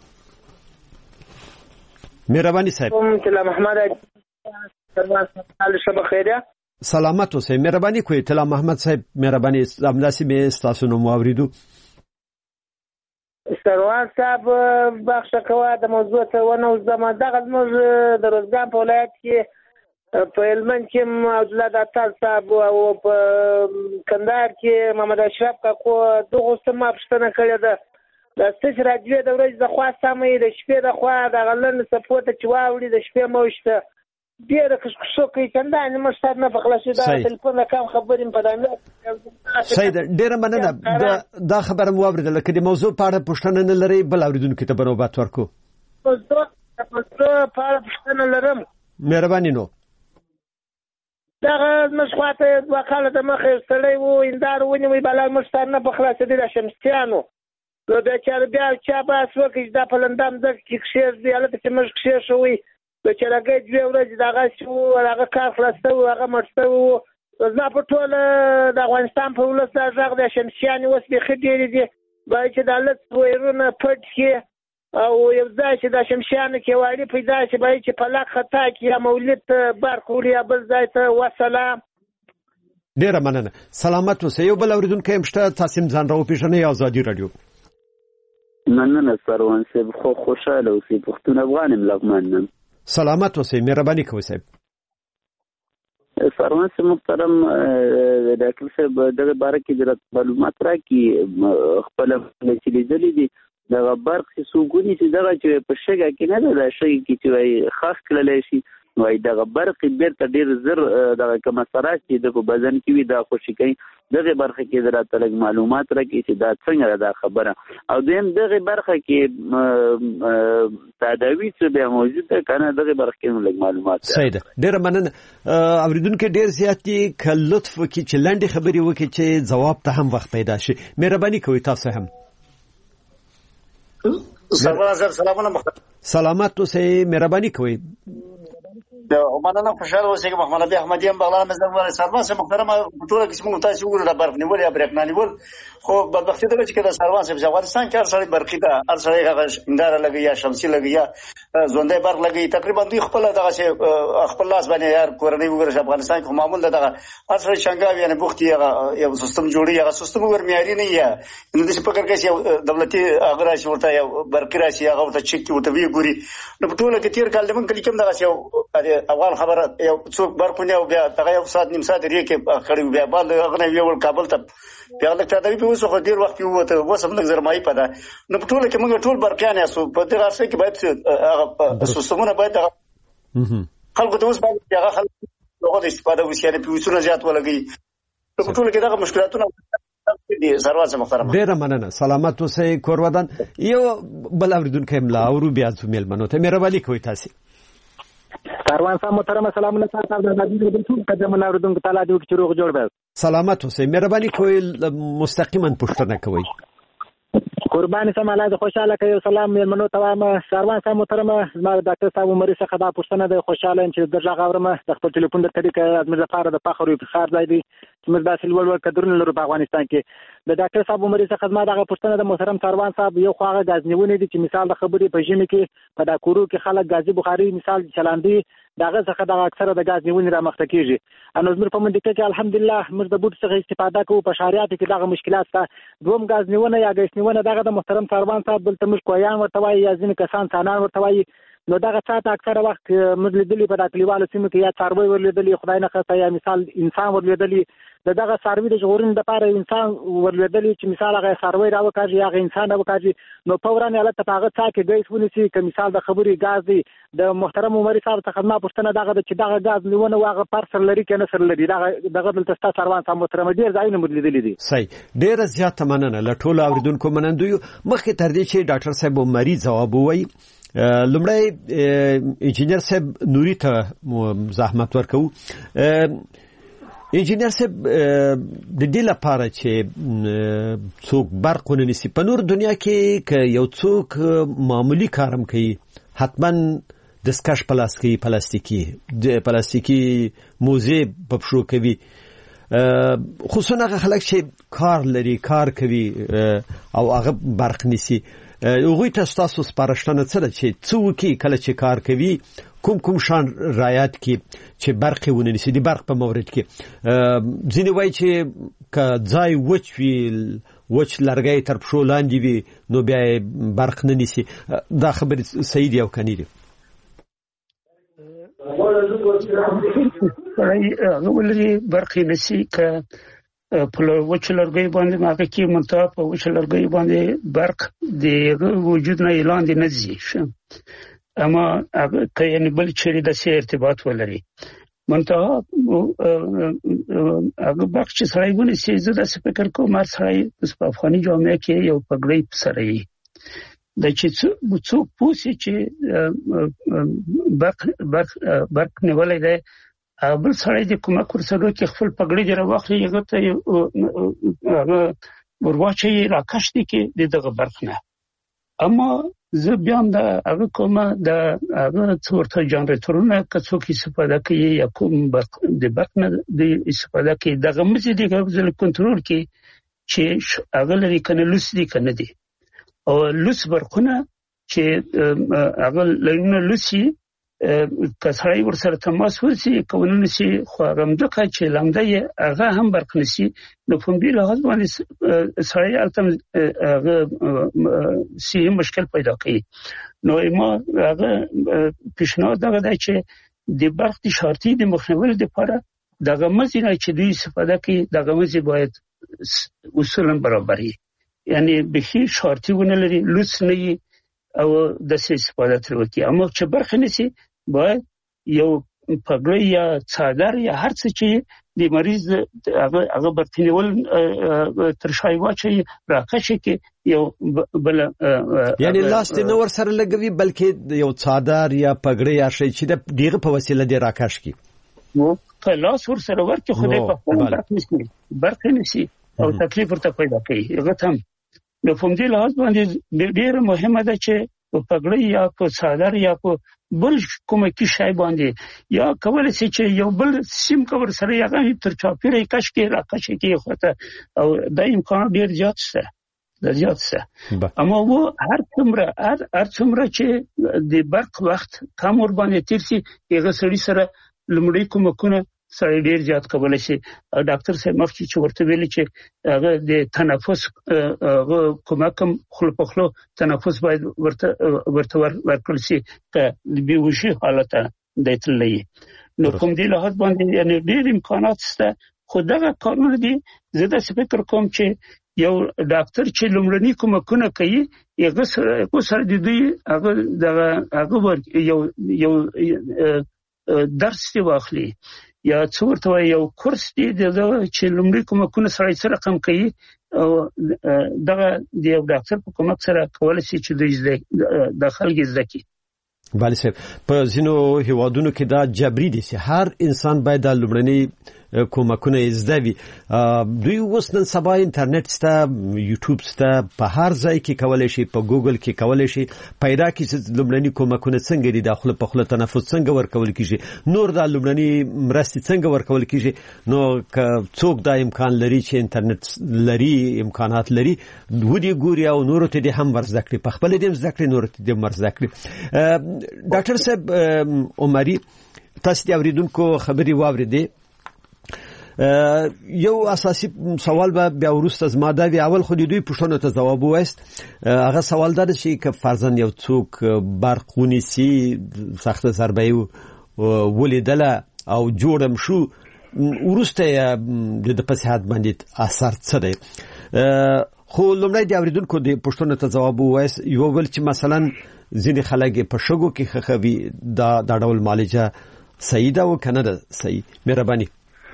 مهرباني صاحب. طلا محمد شب خیریه. سلامت اوسئ. مهرباني کوئ طلا محمد صاحب. مهرباني همداسې مې ستاسو نوم واورېدو. سروان صاحب بخښه کوه د موضوع ته ونوځم. دغه زموږ د روزګان په ولایت کې په هلمند کې عبدالله داتال صاحب او په کندهار کې محمد اشرف کاکو دغو څه ما پوښتنه کړې ده د ستاسې راډیو د ورځې د خوا سمه د شپې د خوا دغه لنډ څپو ته چې واوړي د شپې مه وشته ډېره کشکشو کوي چندانې موږ سر نه په خلاصي دا تلیفون د کم خبرې په دامه صحیح ده. ډېره مننه. دا خبره مو واورېدله. که د موضوع په اړه پوښتنه نه لرئ بل اورېدونکي ته به نوبت ورکړو. موضوع په اړه پوښتنه لرم. مهرباني نو دغه زموږ خوا ته دوه کاله د مخې یو سړی و هنداره ونیوی بلا موږ سر نه په خلاصېدی د شمسیانو نو بیا چا بحث وکړي چې دا په لنده مځکه کې کښېږدي هلته چې موږ کښېښوئ بیچارهګۍ 2 ورځې دغه شو هغه کار خلاص شوی هغه مړ شوی و. زما په ټوله د افغانستان په ولس دا غږ د شمسیانې اوس بیخي ډېرې دي باید چې دا لږ ویرونه پټ کړي او یو ځای چې د شمسیانو کې واري پیدا شي باید چې په لاک خطا کړي یا مولد ته برق وړي یا بل ځای ته وسلام. ډېره مننه. سلامت اوسئ. یو بل اورېدونکی هم شته، تاسې هم ځان راوپېژنئ. ازادي راډیو. مننه سروان صاحب. خو خوشحاله اوسئ. پښتون افغان یم لغمان نم. سلامت اوسئ. مهرباني کوئ صاحب. سروان صاحب محترم ډاکټر صاحب دغه باره کې د معلومات راکړي خپله چې لیدلي دي دغه برق چې څوک ونیسي دغه چې په شګه کې نه ده د شګې کې چې وایي خاص کړلی شي وایي دغه برق بیرته ډېر زر دغه کوم اثرات چې د په بدن کې وي دا خوشي کوي. دغه برخه کې د راته لږ معلومات راکړي چې دا څنګه دا خبره او دویم دغه برخه کې تداوي څه بیا موجود ده که نه دغه برخه کې لږ معلومات. صحیح ده. ډېره مننه. اورېدونکي ډېر زیات دي که لطف وکړي چې لنډې خبرې وکړي چې ځواب ته هم وخت پیدا شي. مهرباني کوئ تاسو هم. سلامت اوسئ. مهرباني کوئ. مننه. خوشحاله اوسئ. محمد ابي احمدي هم بغلان مزدور سروان صاحب محترمه په ټوله کې موږ تاسو وګورئ د برق نیول یا برېښنا نیول خو بدبختي ده چې د سروان صاحب افغانستان کې هر سړی برقي ده هر سړی هغه انداره لګي یا شمسي لګي یا ژوندۍ برق لګي تقریبا دوی خپل دغه خپل لاس باندې یار کورنۍ وګورئ افغانستان کې معمول ده دغه هر سړی شنګاوي یعنی بوختي هغه یو سیستم جوړي هغه سیستم ور معیاري نه یا نو د فکر کې یو دولتي هغه راشي ورته یو برقي راشي هغه ورته چک ورته وی ګوري نو په ټوله کې تیر کال د من کلی کوم دغه یو افغان خبره یو څوک برقونه او بیا دغه یو ساعت نیم ساعت لري کې کړي بیا بل هغه یو کابل ته بیا د تداوی په وسو خو ډیر وخت وته وسه موږ زرمایي پده نو په ټوله کې موږ ټول برقیان یاسو په دغه څه کې باید هغه سیستمونه باید خلکو ته اوس باید هغه خلک دغه استفاده وشي په وسونه زیات ولګي په ټوله کې دغه مشکلاتونه دي. سروان محترم ډیره مننه. سلامت اوسئ. کورودان یو بل اوریدونکو املا او بیا زمیل منو ته مهرباني کوئ تاسو. سروان صاحب محترم سلام علیکم. تاسو د دې ټول قدم اوریدونکو تعالی دې چې روغ جوړ به. سلامت اوسئ. مهرباني کوئ مستقیما پوښتنه کوئ. قربان سم الله د خوشاله کوي سلام منو تمام سروان صاحب محترم ما ډاکټر صاحب عمر څخه دا پوښتنه د خوشاله چې د ځای غوړم د خپل ټلیفون د طریقې ازمیر لپاره د فخر او افتخار ځای دی چې موږ داسې لوړ قدرونه لرو په افغانستان کې د ډاکټر صاحب عمر څخه ما دا پوښتنه د محترم سروان صاحب یو خواغه غازنیونه دي چې مثال د خبرې په ژمي کې په دا کورو کې خلک غازی بخاری مثال چلاندي داغه څخه د اکثره د غازنیونه را مخته کیږي ان زموږ په منډه کې الحمدلله موږ د بوت څخه استفاده کوو په شهريات کې دغه مشکلات ته دوم غازنیونه یا غاسنیونه دغه د محترم سروان صاحب بل تمش کویان ورته وایي یا ځین کسان ثانان ورته وایي نو دغه څه اکثره وخت موږ لیدلی په داخليوالو سیمو کې یا څاروي ورلیدلی خدای نه خاصه یا مثال انسان ورلیدلی دغه څاروي د ژغورنې لپاره انسان ورلیدلی چې مثال هغه څاروي راوکاږي یا انسان راوکاږي نو فورا نه لته هغه څه کې ګیس ونیسي چې مثال د خبري غاز دی د محترم عمر صاحب څخه ما پوښتنه دغه چې دغه غاز نیونه واغه پارسل لري کنه سر لري دغه دلته ستاسو سروان صاحب محترم ډیر ځایونه مدلیدلی دي صحیح ډیر زیات مننه لټول اوریدونکو منندوی مخکې تر دې چې ډاکټر صاحب عمر جواب وایي لمړی انجینر صاحب نوري ته زحمت ورکو انجینر صاحب د دې لپاره چې څوک برق ونیسي په نور دنیا کې ک یو څوک معمولی کارم کوي حتما د سکاش پلاستیکي موزه په پښو کوي خصوصا هغه خلک چې کار لري کار کوي او هغه برق نیسي هغوی ته ستاسو سپارښتنه څه ده چې څوک کله چې کار کوي کوم شان رعایت کی چې برق ونیسي د برق په مورد کې ځینې وایي چې که ځای وچ لرګی تر پښو لاندې وي نو بیا برق نه نیسي دا خبرې صحیح دي او کني دي ولې برق نسی که په وچ لرګي باندې ماګه کې منتها په وچ لرګي باندې برق د وجود نه اعلان دي نزي اما کله بل چیرې د سي ارتباط ولري منتها هغه برق چې سړی ونه سي زه د فکر کوم مر سړی په افغاني جامعه کې یو پګړی سره یي د چې څوک پوسي چې برق نیولای دی بل سړی د کومه کورسګو کې خپل پګړی دی راوخلي هغه ته هغه ورواچي راکښ دي کې دغه برق نه اما زه بیا هم د هغه کومه د هغه څورته جنراتورونه که څوک استفاده کوي یا کوم د برق نه د استفاده کوي دغه مزي د غوښتل کنټرول کې چې هغه لري کنه لوس دي کنه دي او لوس برقونه چې هغه لرونه لوسي کسړی ورسره تماس ورسي کوونه سي خو غمدکه چې لمده هغه هم برق نسی نو په دې لحاظ باندې سړی البته سي مشکل پیدا کوي نو ما هغه پیشنهاد دا دی چې د برق د شارتي د مخنیوي لپاره دغه مزینه چې دوی استفاده کوي دغه مزي باید اصولا برابري یعنی به شارتي ونه لري لوس نه او د سي استفاده تر وکي اما چې برق نسی باید یو پګړی یا څادر یا هر څه چې د مریض هغه برتنیول تر شای واچي راکښي کې یو بل یعنی لاس د نور سره لګوي بلکې یو څادر یا پګړی یا شي چې د ډیره په وسیله دی راکښ کی نو په لاس ور سره ورته خدای په خپل برق نسی او تکلیف ورته پیدا کوي هغه هم نو په دې لحاظ باندې ډیره مهمه ده چې په پګړی یا په څادر یا په بل کومه کې شای باندې یا کولای شي چې یو بل سیم کور سره یغه تر چاپیره کش کې راکښ کې خوته او د امکان ډیر زیات شته اما و هر څومره چې د برق وخت کم ور باندې تیر شي هغه سړي سره لمړی کومه سړی ډیر زیات کولای شي ډاکټر صاحب مخکې چې ورته ویلي چې هغه د تنفس کوم خلو تنفس باید ورته ورکړل شي که د بیهوشي حالت د تللی نو کوم دی لحاظ باندې یعنی ډیر امکانات شته خو دغه کارونه دي زه د فکر کوم چې یو ډاکټر چې لمړني کومه کوي هغه سره د دوی هغه یو درس دی واخلي یا څورته یو کورس دی د چې لمړي کومه سړی سره کم کوي او دغه د یو ډاکټر په کومک سره کولای شي چې د داخل کې بله صاحب په ځینو هیوادونو کې دا جبري دي چې هر انسان باید د لمړني کومکونه زده وي. دوی اوس نن سبا انټرنیټ سته، یوټیوب سته، په هر ځای کې کولای شي، په ګوګل کې کولای شي پیدا کړي چې لومړني کومکونه څنګه دي، داخله په خله تنفس څنګه ورکول کیږي، نور د لومړني مرستې څنګه ورکول کیږي. نو څوک دا امکان لري چې انټرنیټ لري، امکانات لري، ودی ګوري او نور ته دې هم ورزده کړي، په خپل دې زده کړي، نور ته دې ورزده کړي. ډاکټر صاحب عمري، تاسو د اوریدونکو خبري واوریدې. یو اساسي سوال به بیا ورسته زما دا وی، اول خو دوی پوښتنه ته جواب وایست. هغه سوال دا چې ک فرضاً یو څوک برق ونیسي، سخت ضربه ولیدله او جوړم شو، ورسته د صحت باندې اثر څه دی؟ خو لومړی د اوریدونکو د پوښتنه ته جواب وایست. یو ول چې مثلا ځینې خلک په شګو کې خخوي، دا ډول معالجه صحیح ده او کنه ده صحیح؟ مهرباني.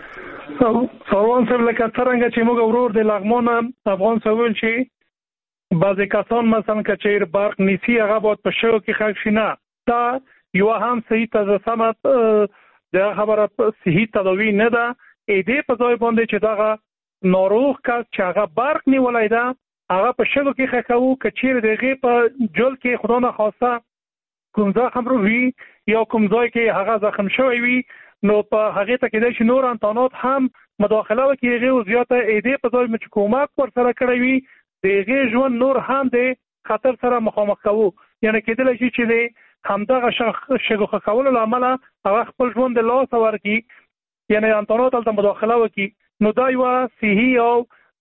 سروان صاحب، لکه څنګه چې موږ ورور د لغمان افغان سوال چې بعضی کسان مثلا که چیر برق نیسی هغه باید په شګو کې خښ شي، نه، دا یو هم صحیح تزسمت د خبره صحیح تداوی نه ده. دې په ځای باندې چې دغه ناروغ کس چې هغه برق نیولای ده هغه په شګو کې خښو، که چیر دغه په جل کې خدا نخواسته کوم زخم رو وي یا کوم ځای کې هغه زخم شوی وي، نو په هغه ته کې د نور انتانات هم مداخله وکړي، هغه زیاته دې په ځای چې کومک ور سره کړی وي، دغه ژوند نور هم د خطر سره مخامخ کوو. یعنی کېدل شي چې همدغه شګو خښولو لامل هغه خپل ژوند د لاس ورکړي، یعنی انتانات ته مداخله وکړي. نو دا یو صحیح او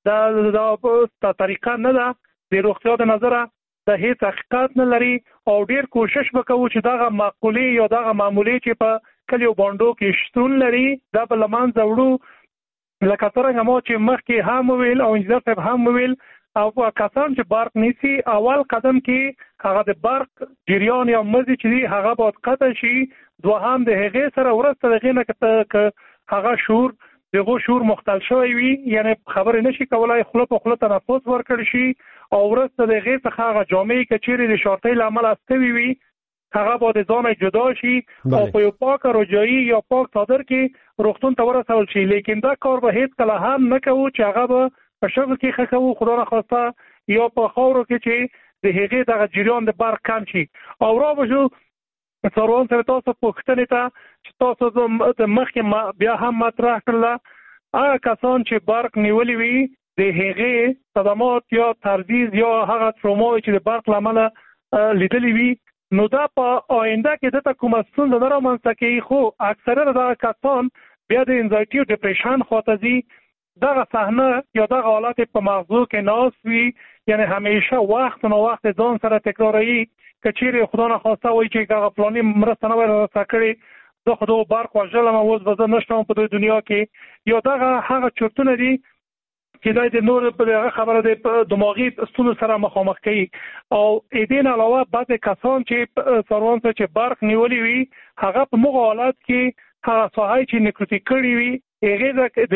دا طریقه نه ده، د روغتیا د نظره د هیڅ حقیقت نه لري. او ډیر کوشش وکړو چې دغه معقولي یا دغه معمولي چې په کلیو باندو کې شتون لري دا په لمان زوړو، لکه څنګه مو چې مخکې هم ویل او انجنیر صاحب هم ویل، او کسان چې برق نیسي اول قدم کې هغه د برق جریان یا مزي چې هغه باید قطع شي، دوهم د هغه سره ورسته دغه نه هغه شور مختل شوی وي، یعنی خبر نشي کولای خله په خله تنفس ورکړي شي، او ورسته دغه څخه هغه جامې کچېری د شورتۍ لامل استوي وي هغه باید ځان جدا شي او په یو پاک رجایی یا پاک صادر کې روغتون ته ورسول شي. لیکن دا کار به هیڅ کله هم نه کوو چې هغه به په شګو کې خښو، خدا نخواسته یا په خاورو کې چې د هغې دغه جریان د برق کم شي. او را بشو سروان صاحب تاسو پوښتنې ته چې تاسو د مخکې بیا هم مطرح کړله، هغه کسان چې برق نیولي وي د هغې صدمات یا ترزیز یا هغه تروماوي چې د برق له امله لیدلي وي، نو دا په آینده کې دته کومه ستونزه نه رامنځته کوي. خو اکثره دغه کسان بیا د انزایټي او ډپریشن خواته ځي، دغه صحنه یا دغه حالت په مغزو کې ناست وي، یعنی همیشه وخت نو وخت ځان سره تکراروي، که چیرې خدا نخواسته وایي چې هغه فلاني مرسته نه وای راسره کړې، زه خو دغه برق وژلم اوس به زه نشته په دې دنیا کې، یا دغه هغه چرتونه دي چې دا د نور په دغه خبره د دماغي ستونزو سره مخامخ کوي. او دې نه علاوه بعضې کسان چې سروان ته چې برق نیولي وي هغه په مغه حالت کې هغه ساحه چې نکروتیک کړي وي هغې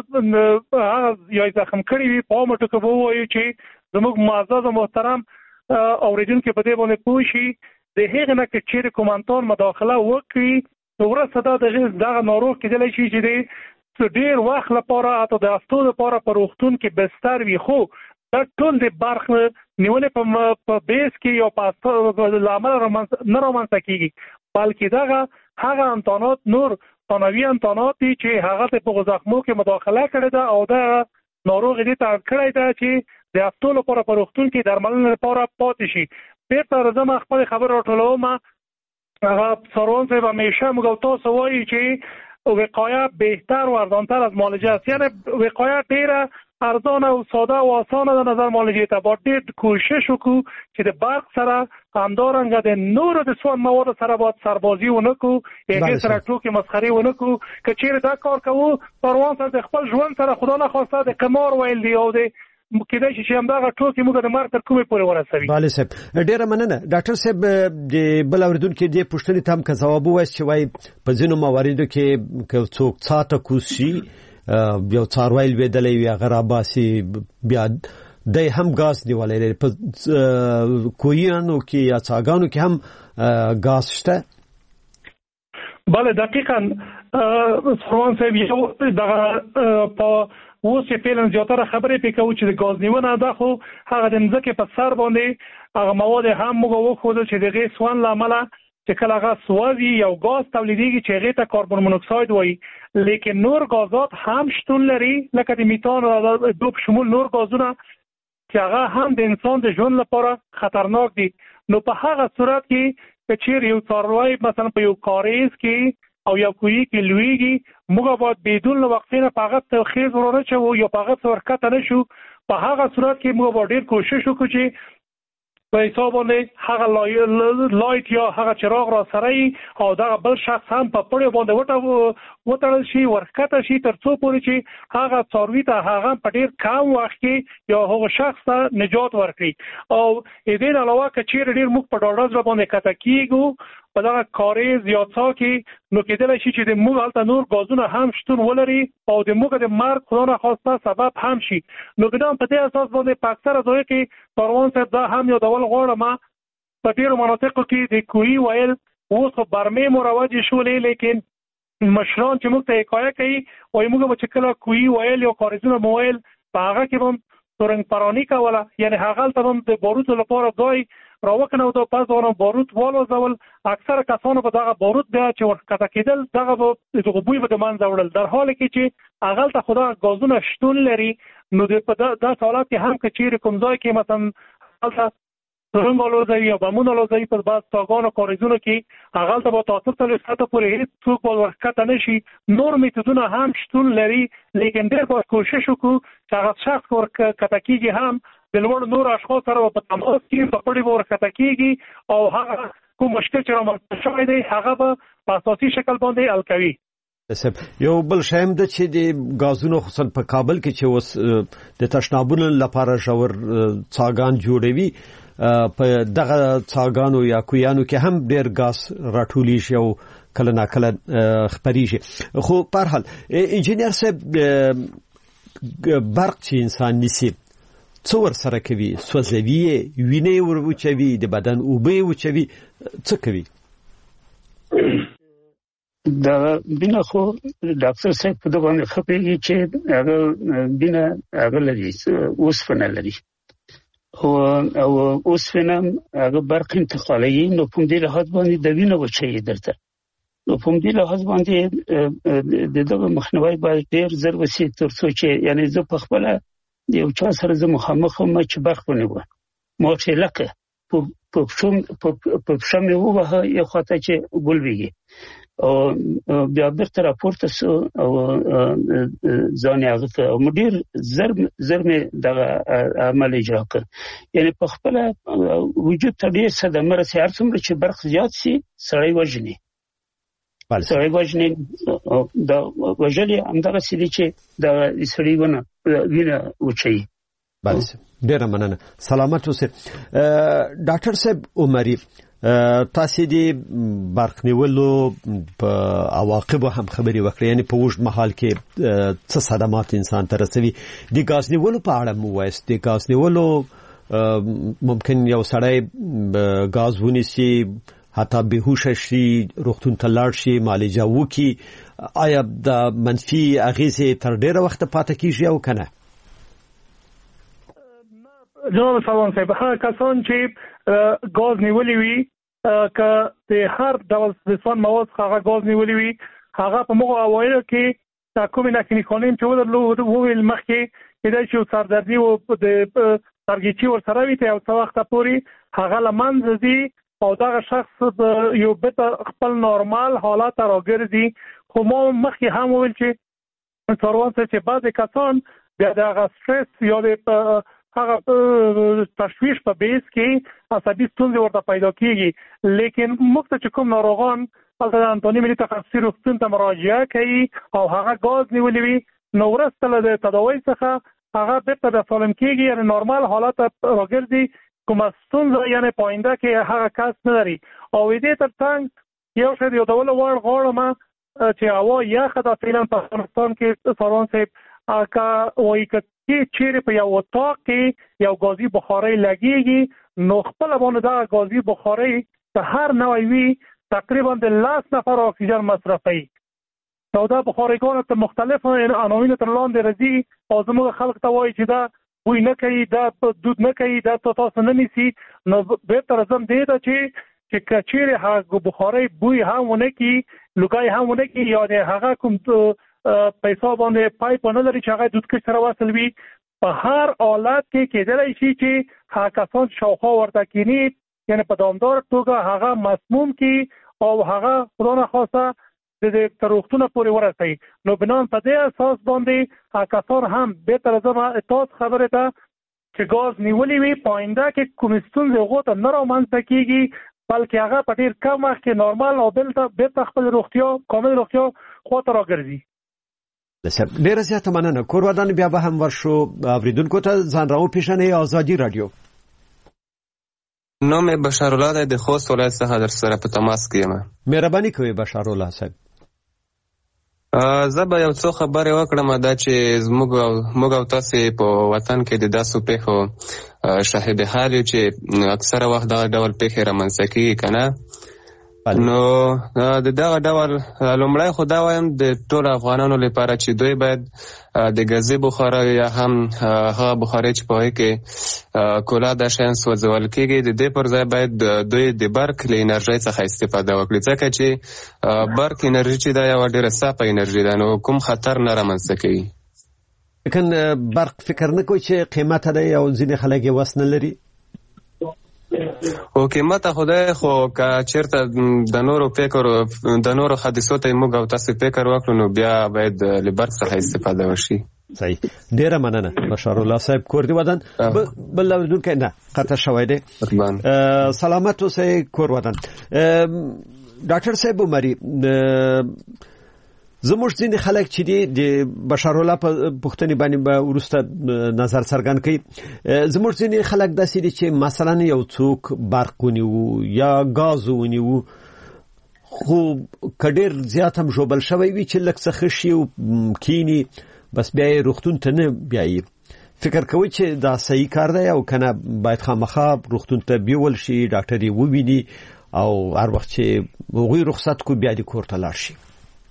دغه هغه یا زخم کړي وي، په عامه ټکو به ووایو چې زموږ معزز او محترم اوریدونکي په دې باندې پوه شي، د هغې نه که چیرې کومانتان مداخله وکړي نو ورسته دا دغه ناروغ کېدلی شي چې د ډېر وخت لپاره حتی د هفتو لپاره په روغتون کې بستر وي. خو دا ټول د برق نیولې په بیس کې یا په له امله نه رامنځته کېږي، بلکې دغه هغه امتحانات نور ثانوي امتحانات دي چې هغه ته په زخمو کې مداخله کړې ده او دا ناروغ دې ته کړی ده چې د هفتو لپاره په روغتون کې درملنې لپاره پاتې شي. بیرته راځم خپل خبر راټولوم. هغه سروان صاحب همیشه موږ تاسو وایي چې وقایه بهتر و ارزانتر از معالجه است، یعنی وقایه ډیره ارزانه او ساده او اسانه د نظر معالجه ته باید ډېر کوشش وکړو چې د برق سره همدارنګه د نورو د سون مواد سره باید سربازي ونه کړو، هغې سره ټوکې مسخرې ونه کړو. که چیرې دا کار کوو سروان صاحب د خپل ژوند سره خدا نخواسته د قمار ویل دی او د کېدای شي چې همدغه ټوکې موږ د مرګ تر کومې پورې ورسوي. بله صاحب ډېره مننه. ډاکټر صاحب د بل اورېدونکي دې پوښتنې ته هم که ځواب ووایست چې وایي په ځینو مواردو کې که څوک څاه ته کوز شي یو څاروی لوېدلی وي هغه راباسي بیا دی هم ګاز نیولی لري، په کوهیانو کې یا څاګانو کې هم ګاز شته؟ بله دقیقا سروان صاحب یو دغه په اوس یې فعلا زیاتره خبرې پکې کوي چې د غاز نیونه دا خو هغه د ځمکې په سر باندې هغه مواد هم موږ وښودل چې د غي سوان لامل چې کله هغه سوځي یو غاز تولیدېږي چې هغه ته کاربن مونوکساید وایي، لیکن نور غازات هم شتون لري لکه د میتان او د دوب شمول نور غازونه چې هغه هم د انسان د ژوند لپاره خطرناک دي. نو په هغه صورت کې چې چیر یو څاروی مثلا په یو کاریز کې او یو کوی کې لویږي موږ باید بدون وقفه نه پاغت تخیز ورونه چو یا پاغت ورکته نشو. په هغه صورت کې موږ باید ډیر کوشش وکړو چې په حساب باندې هغه لایټ یا هغه چراغ را سره او دا بل شخص هم په پړې باندې وټړل شي ورکته شي تر څو پورې چې هغه څاروي ته هغه په ډیر کم وخت کې یا هغه شخص ته نجات ورکړي. او دې نه علاوه کچیر ډیر موږ په ډاډه باندې کته کیږو په دا کاریز یا څا کې نو کېدل شي چې د موږ هلته نور غازونه هم شتون ولري او د موږ د مرګ خدای نه خواسته سبب هم شي. نو ګدام په دې اساس باندې په اکثره ځای کې پروان صاحب دا هم یو ډول غواړم په ډیرو مناطقو کې د کوی ویل اوس برمې مروج شولې، لیکن مشران چې موږ ته حکایت کوي او موږ به چې کله کوی ویل یا کاریزونه مویل په هغه کې هم تورنګ پرانی کوله، یعنی هغه ته هم د باروت لپاره ځای راوکنه او د پاسونو باروت والو ځول اکثر کسانو په دغه باروت بیا چې ورکته کېدل دغه د غبوی په دمان ځوړل، در حال کې چې هغه ته خدا غازونه شتون لري. نو د حالات کې هم کچیر کوم ځای کې مثلا هلته څنګه لوځي یا بمونه لوځي په بعض تاګانو کاریزونو کې هغه ته به تاسو ته لسته پورې هیڅ څوک ورکته نشي. نور میتودونه هم شتون لري، لیکن ډېر باید کوشش وکړو چې هغه شخص ورکته کېږي هم د لوړ نور اشخاص سره په تماس کې په پړې ورکته کېږي او هغه کوم مشکل چې رامنځته شوی دی هغه په اساسي شکل باندې حل کوي. یو بل شایم د چې د غازونو خصوصا په کابل کې چې اوس د تشنابونو لپاره ژور څاګان جوړوي په دغه څاګانو یا کویانو کې هم ډېر غاز راټولي شي او کله نا کله خپريږي. خو په هر حال انجینر صاحب برق چې انسان نسی څور سره کوي سوځوي وینې ورچوي د بدن اوبه وچوي څه کوي؟ دا بنا خو ډاکټر صاحب په دغه باندې خپېږي چې هغه بنا هغه لري اوسفنه لري او اوسفنه هغه برق انتقالي. نو په دې لحاظ باندې د وینې وچوي درته نو په دې لحاظ باندې دغه مخنیوي باید ډېر زر وسی تر څو چې یعنی زه په خپل یو چا سره زه مخامخ هم چې برق ونیوه ما چې لکه په شمه وه یو خاطر چې ګلویږي او بیا بیرته راپورته سو او ځان هغه ته مدیر زر مې دغه عمل اجرا کړ. یعنی په خپل وجود ته ډېر صدمه رسي هر څومره چې برق زیات سي سړی وژني سړی وژني دا وژلي همدغه سړي چې دا سړي وینه وچي. بله ډېره مننه سلامت اوسئ. ډاکټر صاحب عمري تاسو دې برق نیولو په عواقب هم خبري وکړې، یعنی په وښت محل کې څه صدمات انسان ته رسوي. د غاز نیولو په اړه مو وایست د غاز نیولو ممکن یو سړی غاز ونیسي حتی بهوش شي روغتون ته لاړ شي معالجه وکړي، آیا د منفي اغیزې تر ډیره وخت پاتې کیږي او کنه؟ جناب سلام صاحب هغه کسان چې غاز نیولي وي که د هر ډول ځوان مواد هغه غاز نیولي وي هغه په موږ اوایل کې دا کومې ناکینی خانیم چې ودرلو وویل مخکې کېدای شي سردردي او د سرګیچي ورسره وي ته یو څه وخته پورې هغه له منځه ځي او دغه شخص یو بهتر خپل نورمال حالت راګرځي. خو ما مخکې هم وویل چې څاروان چې بعضې کسان بیا دغه سټرس یا د هغه تشویش په بیس کې عصبي ستونزې ورته پیدا کېږي. لیکن موږ ته چې کوم ناروغان هلته د انتوني ملي تخصصي روغتون ته مراجعه کوي او هغه غاز نیولي وي نو وروسته له تداوۍ څخه هغه بېرته د سالم کېږي، یعنې نورمال حالت راګرځي. کومه ستونزه یعنې په آینده کې هغه کس نه لري. او دې تر څنګ یو شی د یادولو وړ غواړم چې هوا یخه ده فعلا په افغانستان کې سروان صاحب که وایي که چیرې په یو اتاق کې یو غازي بخارۍ لګېږي نو خپله باندې دغه غازي بخارۍ که هر نوی وي تقریبا د 10 نفر اکسیجن مصرفوي. نو دا بخاریګان ته مختلف عناوین تر لاندې راځي او زموږ خلک ته وایي چې دا بوی نه کوي، دا دود نه کوي، دا تاسو نه نیسي. نو بهتر زم دی دا چې کچېره هغه بخاري بوی هم ونه کی، لوګای هم ونه کی، یا د هغه کوم پیسې باندې پایپ نه لري چې هغه دود کې سره وصل وي. په هر حالت کې کېدای شي چې هغه کسان شاوخوا ورته کینی، یعنی په دوامدار توګه هغه مسموم کی او هغه خدا نخواسته د تروختونه پورې ورسي. نو بنان په دې اساس باندې هغه کسان هم بهتر زما تاسو خبره ده چې غاز نیولې وي پاینده کې کوم ستونزې غوته نه رامنځته کیږي، بلکې هغه په ډیر کم وخت کې نورمال او بل خپل روغتیا کامل روغتیا خواته راګرځي. ډیر زیاته مننه. کور ودان بیا به هم ورشو اوریدونکو ته ځان راو پیښنې آزادي رادیو. نوم بشار الله د خوست ولایت څخه در سره په تماس کې یم. مهرباني کوئ بشار الله صاحب. زه به یو څو خبرې وکړم دا چې موږ او تاسو په وطن کې د داسو پیښو شاهد حال یو چې اکثره وخت دغه ډول پیښې رامنځته کیږي کنه. نو د دغه ډول لومړی خو دا وایم د ټول افغانانو لپاره چې دوی باید د ګازي بخاري یا هم هغه بخاري چې په هغې کې کولا دا شیان سوځول کېږي، د دې پر ځای باید دوی د برق له انرژۍ څخه استفاده وکړي، ځکه چې برق انرژي چې دا یوه ډېره صافه انرژي ده، نو کوم خطر نه رامنځته کوي. لیکن برق فکر نه کوي چې قیمته دی او ځینې خلک یې وس نه لري. او قیمته خدای خو که چیرته د نورو حادثو ته موږ او تاسو فکر وکړو نو بیا باید له برق څخه استفاده وشي. صحیح. ډیره مننه بشار الله صاحب. کور دی ودان بل اوریدونکو نه قطع شوی دی. سلامت اوسئ کور ودان. ډاکټر صاحب عمري، زموږ ځینې خلک چې دي د بشار الله په پوښتنې باندې به وروسته نظر څرګند کړي. زموږ ځینې خلک داسې دي چې مثلا یو څوک برق ونیو یا ګاز ونیو، خو که ډېر زیات هم ژوبل شوی وي چې لږ څه ښه شي او کینی بس بیا یې روغتون ته نه بیایي. فکر کوي چې دا صحیح کار دی او که نه باید خامخا روغتون ته بیول شي، ډاکټر یې وویني او هر وخت چې هغوی رخصت کو بیا د کور ته لاړ شي؟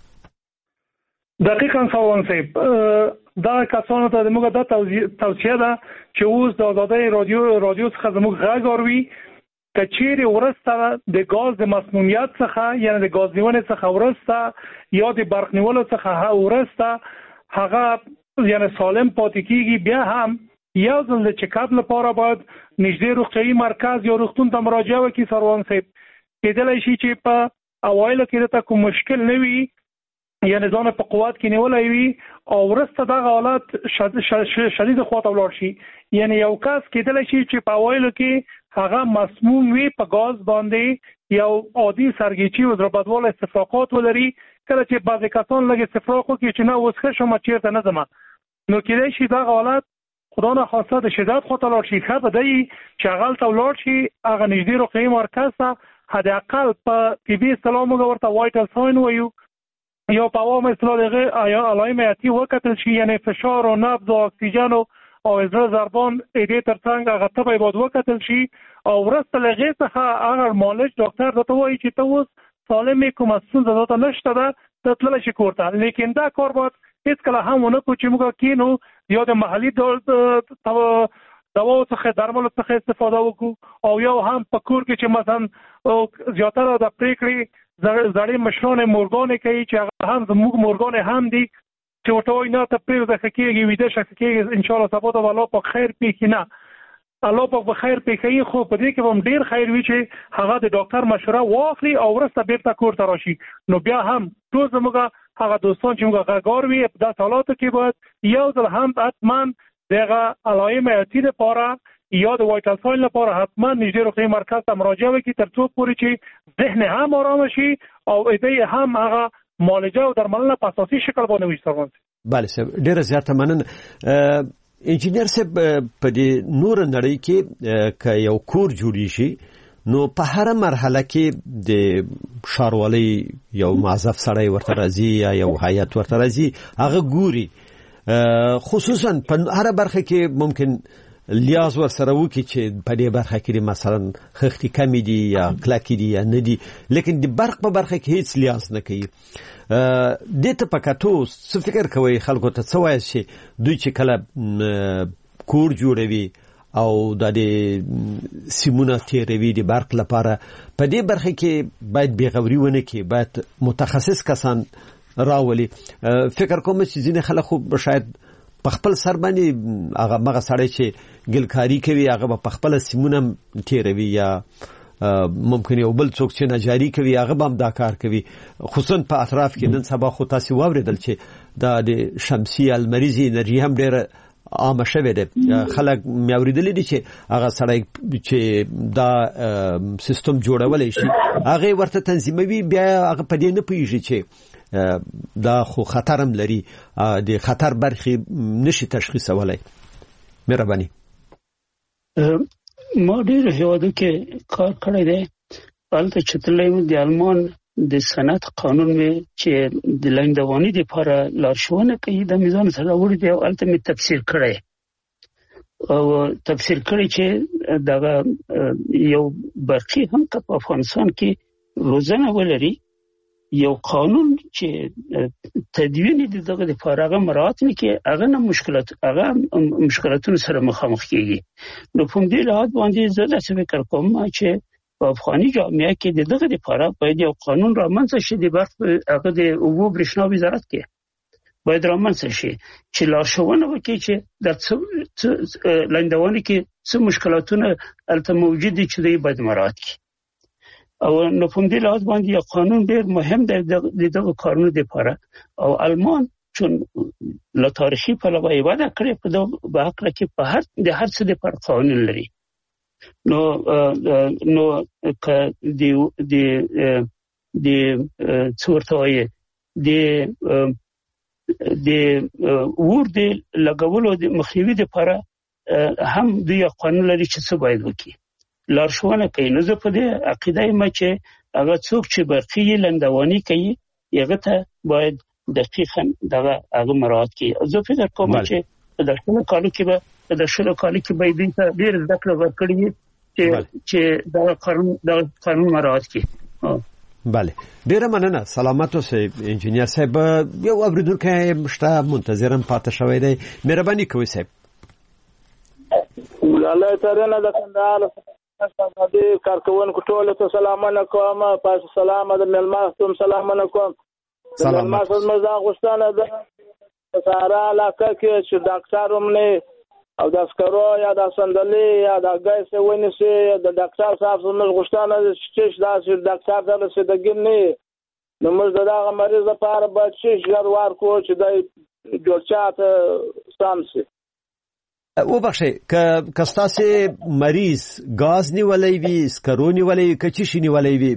دقیقاً سوان صاحب، دا کسانو ته موږ دا توصیه ده چې اوس د آزادۍ رادیو څخه زموږ غږ اوروي که چیرې وروسته د ګاز د مسمومیت څخه یعنی د ګاز نیونې څخه وروسته یا د برق نیولو څخه وروسته هغه یعنی سالم پاتې کیږي، بیا هم یو ځل د چکاپ لپاره باید نږدې روغتیایي مرکز یا روغتون ته مراجعه وکړي. سروان صاحب، کېدلی شي چې په اوایلو کې دته کوم مشکل نه وي، یعنی ځان په قوت کې نیولای وي او ورسته دغه حالت شدید خواته ولاړ شي. یعنی یو کس کېدلی شي چې په اوایلو کې هغه مسموم وي، په ګاز باندې یو عادي سرګیچي او زړهبدواله استفراقات ولري. کله چې بعضې کسان لږ استفراق وکړي چې نه اوس ښه شم چېرته نه ځم، نو کېدای شي دغه حالت خدا نخواسته د شدت خواته ولاړ شي. ښه به دی چې هغلته ولاړ شي، هغه نږدې روغتیایي مرکز ته حداقل په طبي اصطلاح موږ ورته وایټل ساین وایو یا په عوام اصطلاح دغه علائم حیاتي وکتل شي، یعنی فشار او نبض او اکسیجن او زړه ضربان دې ترڅنګ هغه ته باید وکتل شي او ورسته له هغې څخه هغه مالج ډاکټر درته وایي چې ته اوس سالم یې، کومه ستونزه درته نشته ده، ته تللی شي کور ته. لیکن دا کار باید هېڅکله هم ونه کړو چې موږ کینو یا د محلي دواو څخه درملو څخه استفاده وکړو او یو هم په کور کې چې مثلا زیاتره د پرېکړې زړې مشران مورګانې کوي چې هغه هم زموږ مورګانې هم دي چې ورته وایي نه ته پرېږده ښه کېږي، ویده شه ښه کېږي، انشاءالله سبا ته به الله پاک خیر پېښي. نه، الله پاک به خیر پېښوي، خو په دې کې به هم ډېر خیر وي چې هغه د ډاکټر مشوره واخلي او وروسته بېرته کور ته راشي. نو بیا هم ټول زموږ هغه دوستان چې موږ غږار وي په داسې حالاتو کې باید یو ځل هم حتما دغه علائم حیاتي دپاره یا د وایټل ساین لپاره حتما نږدې روغتیایي مرکز ته مراجعه وکړي تر څو پورې چې ذهن هم آرامه شي او دوی هم هغه معالجه او درملنه په اساسي شکل باندې وشي. بله صاحب، ډېره زیاته مننه. انجینر صاحب، په دې نور نړۍ کې که یو کور جوړیږي نو په هر مرحله کې د ښاروالۍ یو معذف سړی ورته راځي یا یو هیئت ورته راځي، هغه ګوري، خصوصا په هر برخه کې ممکن لیاز ورسره وکړي چې په دې برخه کې مثلا خښتې کمې دي یا کلکې دي یا نه دي، لیکن د برق په برخه کې هیڅ لیاز نه کوي. د ته پکاتو څه فکر کوي خلکو ته څه وایي چې دوی چې کله کور جوړوي او د سیمونه تیروي د برق لپاره په دې برخه کې باید بیغوري ونه کې باید متخصص کسان راولي. فکر کوم چې ځینې خلک خو شاید په خپل سر باندې هغه مغه سړی چې ګلکاری کوي هغه په خپل سیمونه تیروي یا ممکن یو بل څوک چې نجاری کوي هغه هم دا کار کوي، خصوصا په اطراف کې. نن سبا خو تاسو واوریدل چې د شمسي المریزي انرژي هم ډېر عام شوه ده. خلک مې اوریدلې دي چې هغه سړی چې دا سیستم جوړولای شي هغه ورته تنظیموي، بیا هغه په دې نه پوهیږي چې دا خو خطر هم لري، د خطر برخې نشي تشخیصولای. مهرباني. ما ډېر هیوادو کې کار کړی دی، البته چې تللی د آلمان د صنعت قانون مې چې د لنډواني لپاره لارښوونه کوي د میزان سره وړي دی، او البته مې تفسیر کړی چې دا یو برخي هم په افغانستان کې روزنه ولري، یو قانون چې تدوین دغه لپاره هغه مراعات نه کوي، هغه مشکلاتونو سره مخامخ کیږي. نو په دې لحاظ باندې زه داسې فکر کوم چې په افغاني جامعه کې دغه لپاره باید یو قانون رامنځته شي، د برق هغه د اوبو برېښنا وزارت کې باید رامنځته شي چې لارښوونه وکړي چې د لنډواني کې څه مشکلاتونه البته موجود دي چې دوی باید مراعات کړي. او نو په دې لحاظ باندې یو قانون ډېر مهم دی دغه کارونو لپاره. او آلمان چون له تاریخي پلوه یې وده کړې په دغه حق کې په هر څه لپاره قانون لري. نو که د څورتوي د ور د لګولو د مخنیوي لپاره هم د یو قانون لري چې څه باید وکړي، لارښوونه کوي. نو زه په دې عقیده یم چې هغه څوک چې برقي لنډواني کوي هغه ته باید دقیقاً هغه مراعات کړي. زه فکر کوم چې په دغه کالو کې به باید ډېر زده کړه ورکړي چې دا قانون مراعات کړي. بله، ډیره مننه. سلامت اوسئ انجینیر صاحب. یو اوریدونکی مشته منتظرم پاتې شوی دی، مهرباني کوئ صاحب. الله تعالی د کندهار د کارکونکو ټول ته سلامونه کوم، پاس سلام د ملماستم سلامونه کوم. سلامات مزه غوښتنه ده سارا علاقه کې چې ډاکټر ومنه او د اسکرو یا د صندلي یا د ګیس ونیسي د ډاکټر صاحب څخه غوښتنه چې دا چې ډاکټر ته رسیدګی نه نو موږ دغه مریض لپاره باید چې ژر ورکو چې د جوړچات سامسي. وبخښئ که ستاسو مریض غاز نیولې وي، سکرو نیولې وي، کچې شي نیولې وي،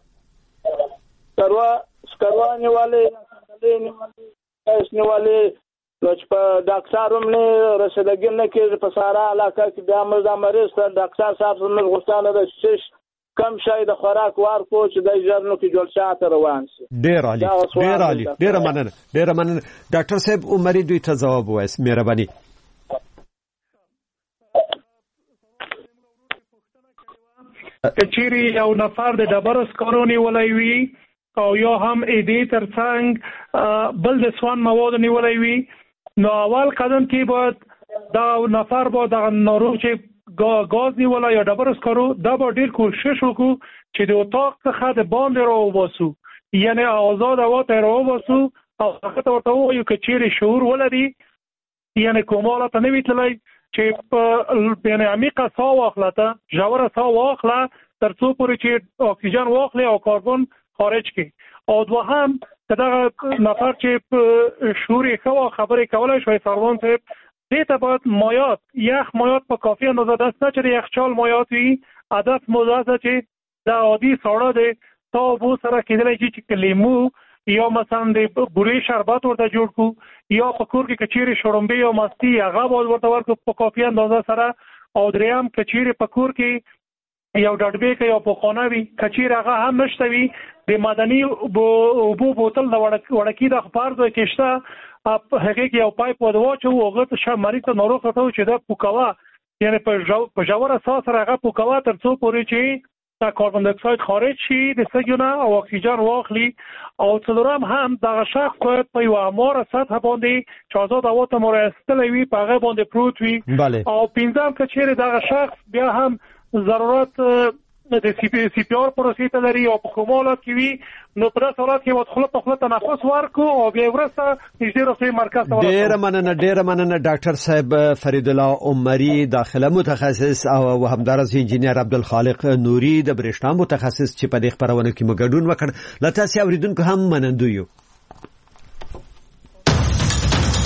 سکرو نیولې، صندلي نیولې، ګیس نیولې، نو چې په ډاکټر هم نه رسیدګي نه کېږي په سارا علاقه کې بیا موږ د مریض ته ډاکټر صاحب څخه غوښتنه ده چې کم شي د خوراک ورکو چې د ژر نو کې جلسات روان شي. ډېر عالی، ډېر مننه. ډاکټر صاحب عمري دوی ته ځواب وایي، مهرباني. چیرې یو نفر د ډبرو سکرو نیولی وي او یا هم ایدې ترڅنګ بل د سوان مواد نیولی وي، نو اول قدم کې باید دا نفر با د ناروغ چې گاز نیولا یا ډبرو سکرو دا با ډیر کوشش وکړو چې د اتاق څخه د باندې را وباسو، یعنی آزاد هوا ته را وباسو او هغه ته ورته ووایو که چیرې شعور ولري، یعنی کوماله ته نه وي تللی چې یعنی عمیقه ساه واخله، ته ژوره ساه واخله تر څو پورې چې اکسیجن واخلي او کاربن خارج کړي. او دوهم که دغه نفر چې شعور یې ښه خبرې کولی شوی سروان صاحب، دې ته باید مایات، یخ مایات په کافي اندازه دست نه چې د یخچال مایات وي، هدف مو دا ده چې د عادي ساړه د تا اوبو سره کېدلی شي چې لیمو یا مثلا د بورې شربت ورته جوړ کړو، یا په کور کې که چیرې شړومبې یا مستي هغه باید ورته ورکړو په کافي اندازه سره. او دریم که چیرې په کور کې یو ډډبیک یا پخوانه وي، که چیرې هغه هم نشته وي، د مدني اوبو بوتل د وړکي د فرض کې شته، هغې کې یو پایپ ور واچوو، هغه ته مریض ته ناروغ ته چې دا پوکوه، یعنی په ژوره ساه سره هغه پوکوه تر څو پورې چې دا کاربن دای اکساید خارج شي د سږیونه او اکسیجن واخلي او څلورم هم دغه شخص باید په یو اماره سطح باندې چې آزاد هوا ته مرستلی وي په هغه باندې پروت وي او پنځم که چیرې دغه شخص بیا هم ضرورت د سی پی آر پروسې ته لري او په کومو حالات کې وي نو په داسې حالات کې خوله په خوله تنفس ورکړو او بیا وروسته نږدې روغتیايي مرکز ته ورسوو. ډېره مننه ډاکټر صاحب فرید الله عمري داخله متخصص او همدارس انجینیر عبدالخالق نوري د برېښنا متخصص چې په دې خبرونه کې مو ګډون وکړ. له تاسو اوریدونکو هم منندوی یو.